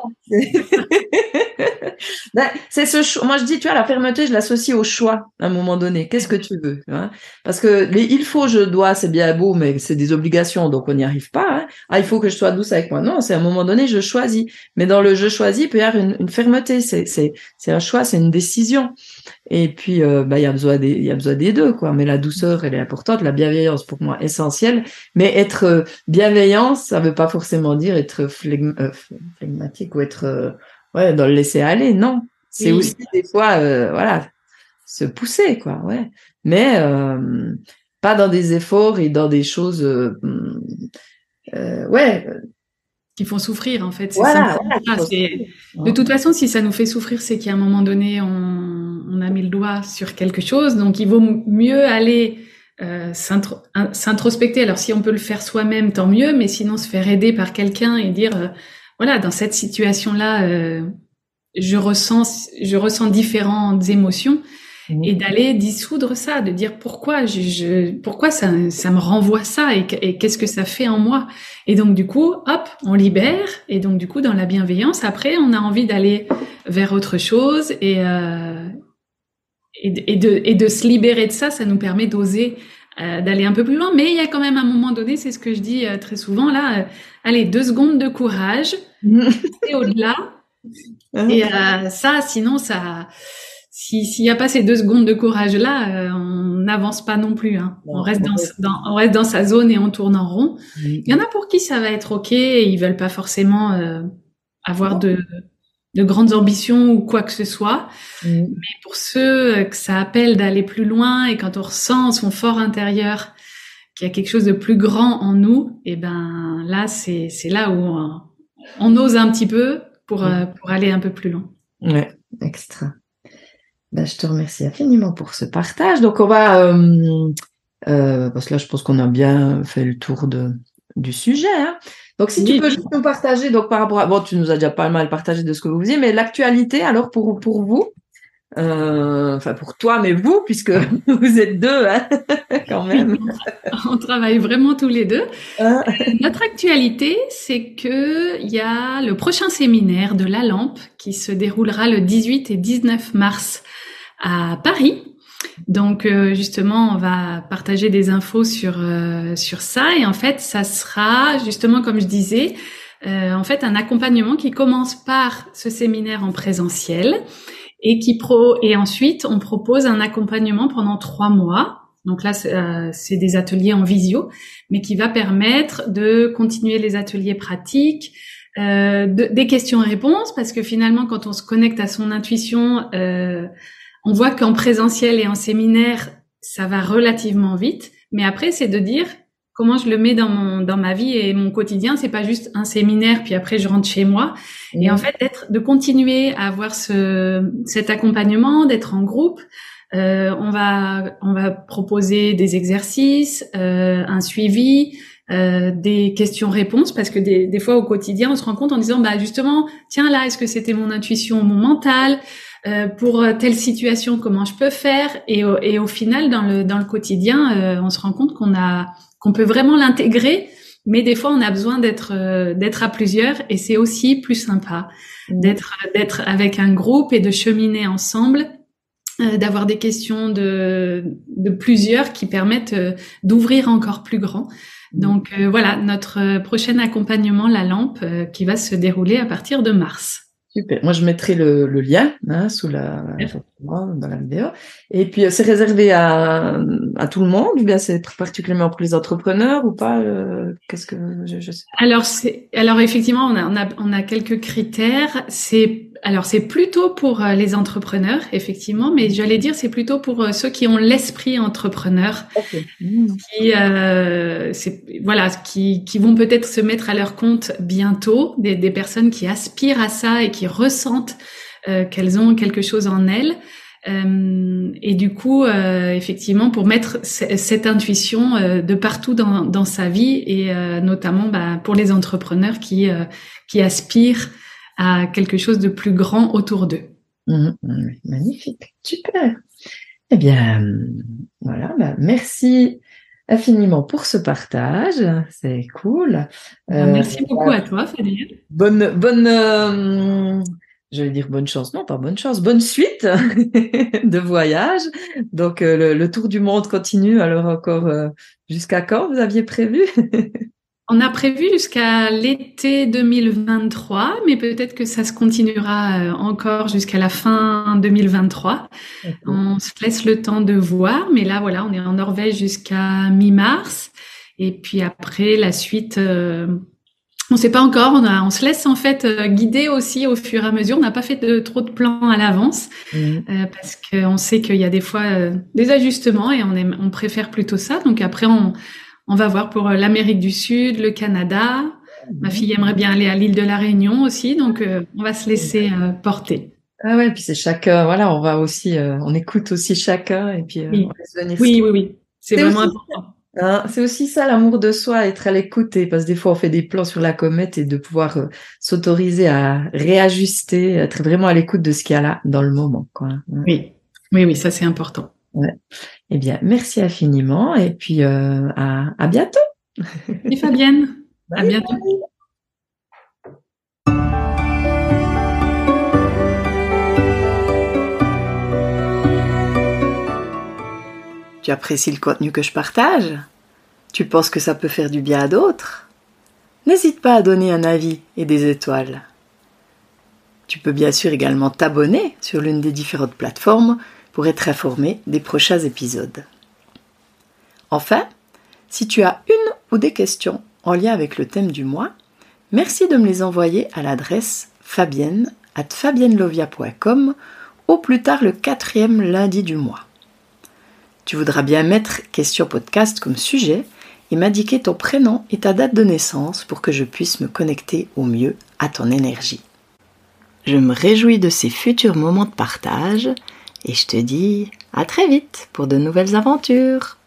C'est ce choix. Moi, je dis, tu vois, la fermeté, je l'associe au choix à un moment donné. Qu'est-ce que tu veux, hein? Parce que il faut, je dois, c'est bien beau, mais c'est des obligations, donc on n'y arrive pas. Hein. Ah, il faut que je sois douce avec moi. Non, c'est à un moment donné, je choisis. Mais dans le je choisis, il peut y avoir une fermeté. C'est un choix, c'est une décision. Et puis, il y a besoin des deux, quoi. Mais la douceur, elle est importante. La bienveillance, pour moi, essentielle. Mais être bienveillant, ça veut pas forcément dire être flegmatique ou être dans le laisser aller. Non, c'est aussi des fois, voilà, se pousser, quoi. Ouais. Mais pas dans des efforts et dans des choses, qui font souffrir, en fait. Voilà. De toute façon, si ça nous fait souffrir, c'est qu'à un moment donné, on a mis le doigt sur quelque chose. Donc, il vaut mieux aller s'introspecter. Alors, si on peut le faire soi-même, tant mieux. Mais sinon, se faire aider par quelqu'un et dire, voilà, dans cette situation-là, je ressens différentes émotions. Et d'aller dissoudre ça, de dire pourquoi pourquoi ça me renvoie ça et qu'est-ce que ça fait en moi. Et donc du coup, hop, on libère. Et donc du coup, dans la bienveillance, après, on a envie d'aller vers autre chose et de se libérer de ça. Ça nous permet d'oser d'aller un peu plus loin. Mais il y a quand même un moment donné, c'est ce que je dis très souvent là. Allez, 2 secondes de courage, et au-delà. Et ça, sinon ça. S'il n'y a pas ces 2 secondes de courage là, on n'avance pas non plus. Hein. On reste dans sa zone et on tourne en rond. Il y en a pour qui ça va être ok, et ils veulent pas forcément avoir de grandes ambitions ou quoi que ce soit. Mais pour ceux que ça appelle d'aller plus loin, et quand on ressent son fort intérieur qu'il y a quelque chose de plus grand en nous, et ben là c'est là où on ose un petit peu pour aller un peu plus loin. Ouais, extra. Je te remercie infiniment pour ce partage. Donc on va, parce que là je pense qu'on a bien fait le tour du sujet. Hein. Donc si tu peux juste nous partager, donc par rapport à, bon, tu nous as déjà pas mal partagé de ce que vous faisiez, mais l'actualité alors pour vous, enfin pour toi, mais vous, puisque vous êtes 2 hein, quand même. On travaille vraiment tous les 2. Notre actualité, c'est que il y a le prochain séminaire de la Lampe qui se déroulera le 18 et 19 mars à Paris. Donc justement, on va partager des infos sur ça, et en fait, ça sera justement, comme je disais, en fait un accompagnement qui commence par ce séminaire en présentiel et et ensuite on propose un accompagnement pendant 3 mois. Donc là, c'est des ateliers en visio, mais qui va permettre de continuer les ateliers pratiques, des questions-réponses, parce que finalement, quand on se connecte à son intuition, on voit qu'en présentiel et en séminaire, ça va relativement vite. Mais après, c'est de dire comment je le mets dans ma vie et mon quotidien. C'est pas juste un séminaire, puis après je rentre chez moi. Et en fait, de continuer à avoir cet accompagnement, d'être en groupe. On va proposer des exercices, un suivi, des questions-réponses, parce que des fois au quotidien on se rend compte en disant justement tiens là, est-ce que c'était mon intuition ou mon mental, pour telle situation comment je peux faire, et au final dans le quotidien on se rend compte qu'on peut vraiment l'intégrer, mais des fois on a besoin d'être à plusieurs, et c'est aussi plus sympa d'être avec un groupe et de cheminer ensemble, d'avoir des questions de plusieurs qui permettent d'ouvrir encore plus grand. Donc voilà, notre prochain accompagnement, la lampe, qui va se dérouler à partir de mars. Super. Moi, je mettrai le lien sous dans la vidéo. Et puis, c'est réservé à tout le monde, ou bien c'est particulièrement pour les entrepreneurs ou pas? Qu'est-ce que je sais? Alors effectivement, on a quelques critères. C'est plutôt pour les entrepreneurs, effectivement, mais j'allais dire c'est plutôt pour ceux qui ont l'esprit entrepreneur, okay. qui vont peut-être se mettre à leur compte bientôt, des personnes qui aspirent à ça et qui ressentent qu'elles ont quelque chose en elles. Et du coup, effectivement, pour mettre cette intuition de partout dans sa vie, et notamment pour les entrepreneurs qui aspirent à quelque chose de plus grand autour d'eux. Magnifique, super. Eh bien, voilà, merci infiniment pour ce partage, c'est cool. Merci beaucoup à toi, Fabien. Je vais dire bonne chance, non pas bonne chance, bonne suite de voyage. Donc le tour du monde continue, alors encore jusqu'à quand vous aviez prévu? On a prévu jusqu'à l'été 2023, mais peut-être que ça se continuera encore jusqu'à la fin 2023. Okay. On se laisse le temps de voir, mais là, voilà, on est en Norvège jusqu'à mi-mars. Et puis après, la suite, on ne sait pas encore. On se laisse en fait guider aussi au fur et à mesure. On n'a pas fait trop de plans à l'avance, parce qu'on sait qu'il y a des fois des ajustements, et on préfère plutôt ça. Donc après, on va voir pour l'Amérique du Sud, le Canada. Ma fille aimerait bien aller à l'île de la Réunion aussi, donc on va se laisser porter. Ah ouais, puis c'est chacun, voilà, on va aussi, on écoute aussi chacun, et puis oui. on laisse venir. Oui, c'est vraiment important. C'est aussi ça, l'amour de soi, être à l'écoute, parce que des fois on fait des plans sur la comète, et de pouvoir s'autoriser à réajuster, être vraiment à l'écoute de ce qu'il y a là dans le moment, quoi. Oui, ça c'est important. Ouais. Eh bien, merci infiniment, et puis à bientôt. Et Fabienne, à bientôt. Tu apprécies le contenu que je partage? Tu penses que ça peut faire du bien à d'autres? N'hésite pas à donner un avis et des étoiles. Tu peux bien sûr également t'abonner sur l'une des différentes plateformes pour être informé des prochains épisodes. Enfin, si tu as une ou des questions en lien avec le thème du mois, merci de me les envoyer à l'adresse fabienne@fabiennelovia.com au plus tard le 4e lundi du mois. Tu voudras bien mettre question podcast comme sujet et m'indiquer ton prénom et ta date de naissance pour que je puisse me connecter au mieux à ton énergie. Je me réjouis de ces futurs moments de partage, et je te dis à très vite pour de nouvelles aventures.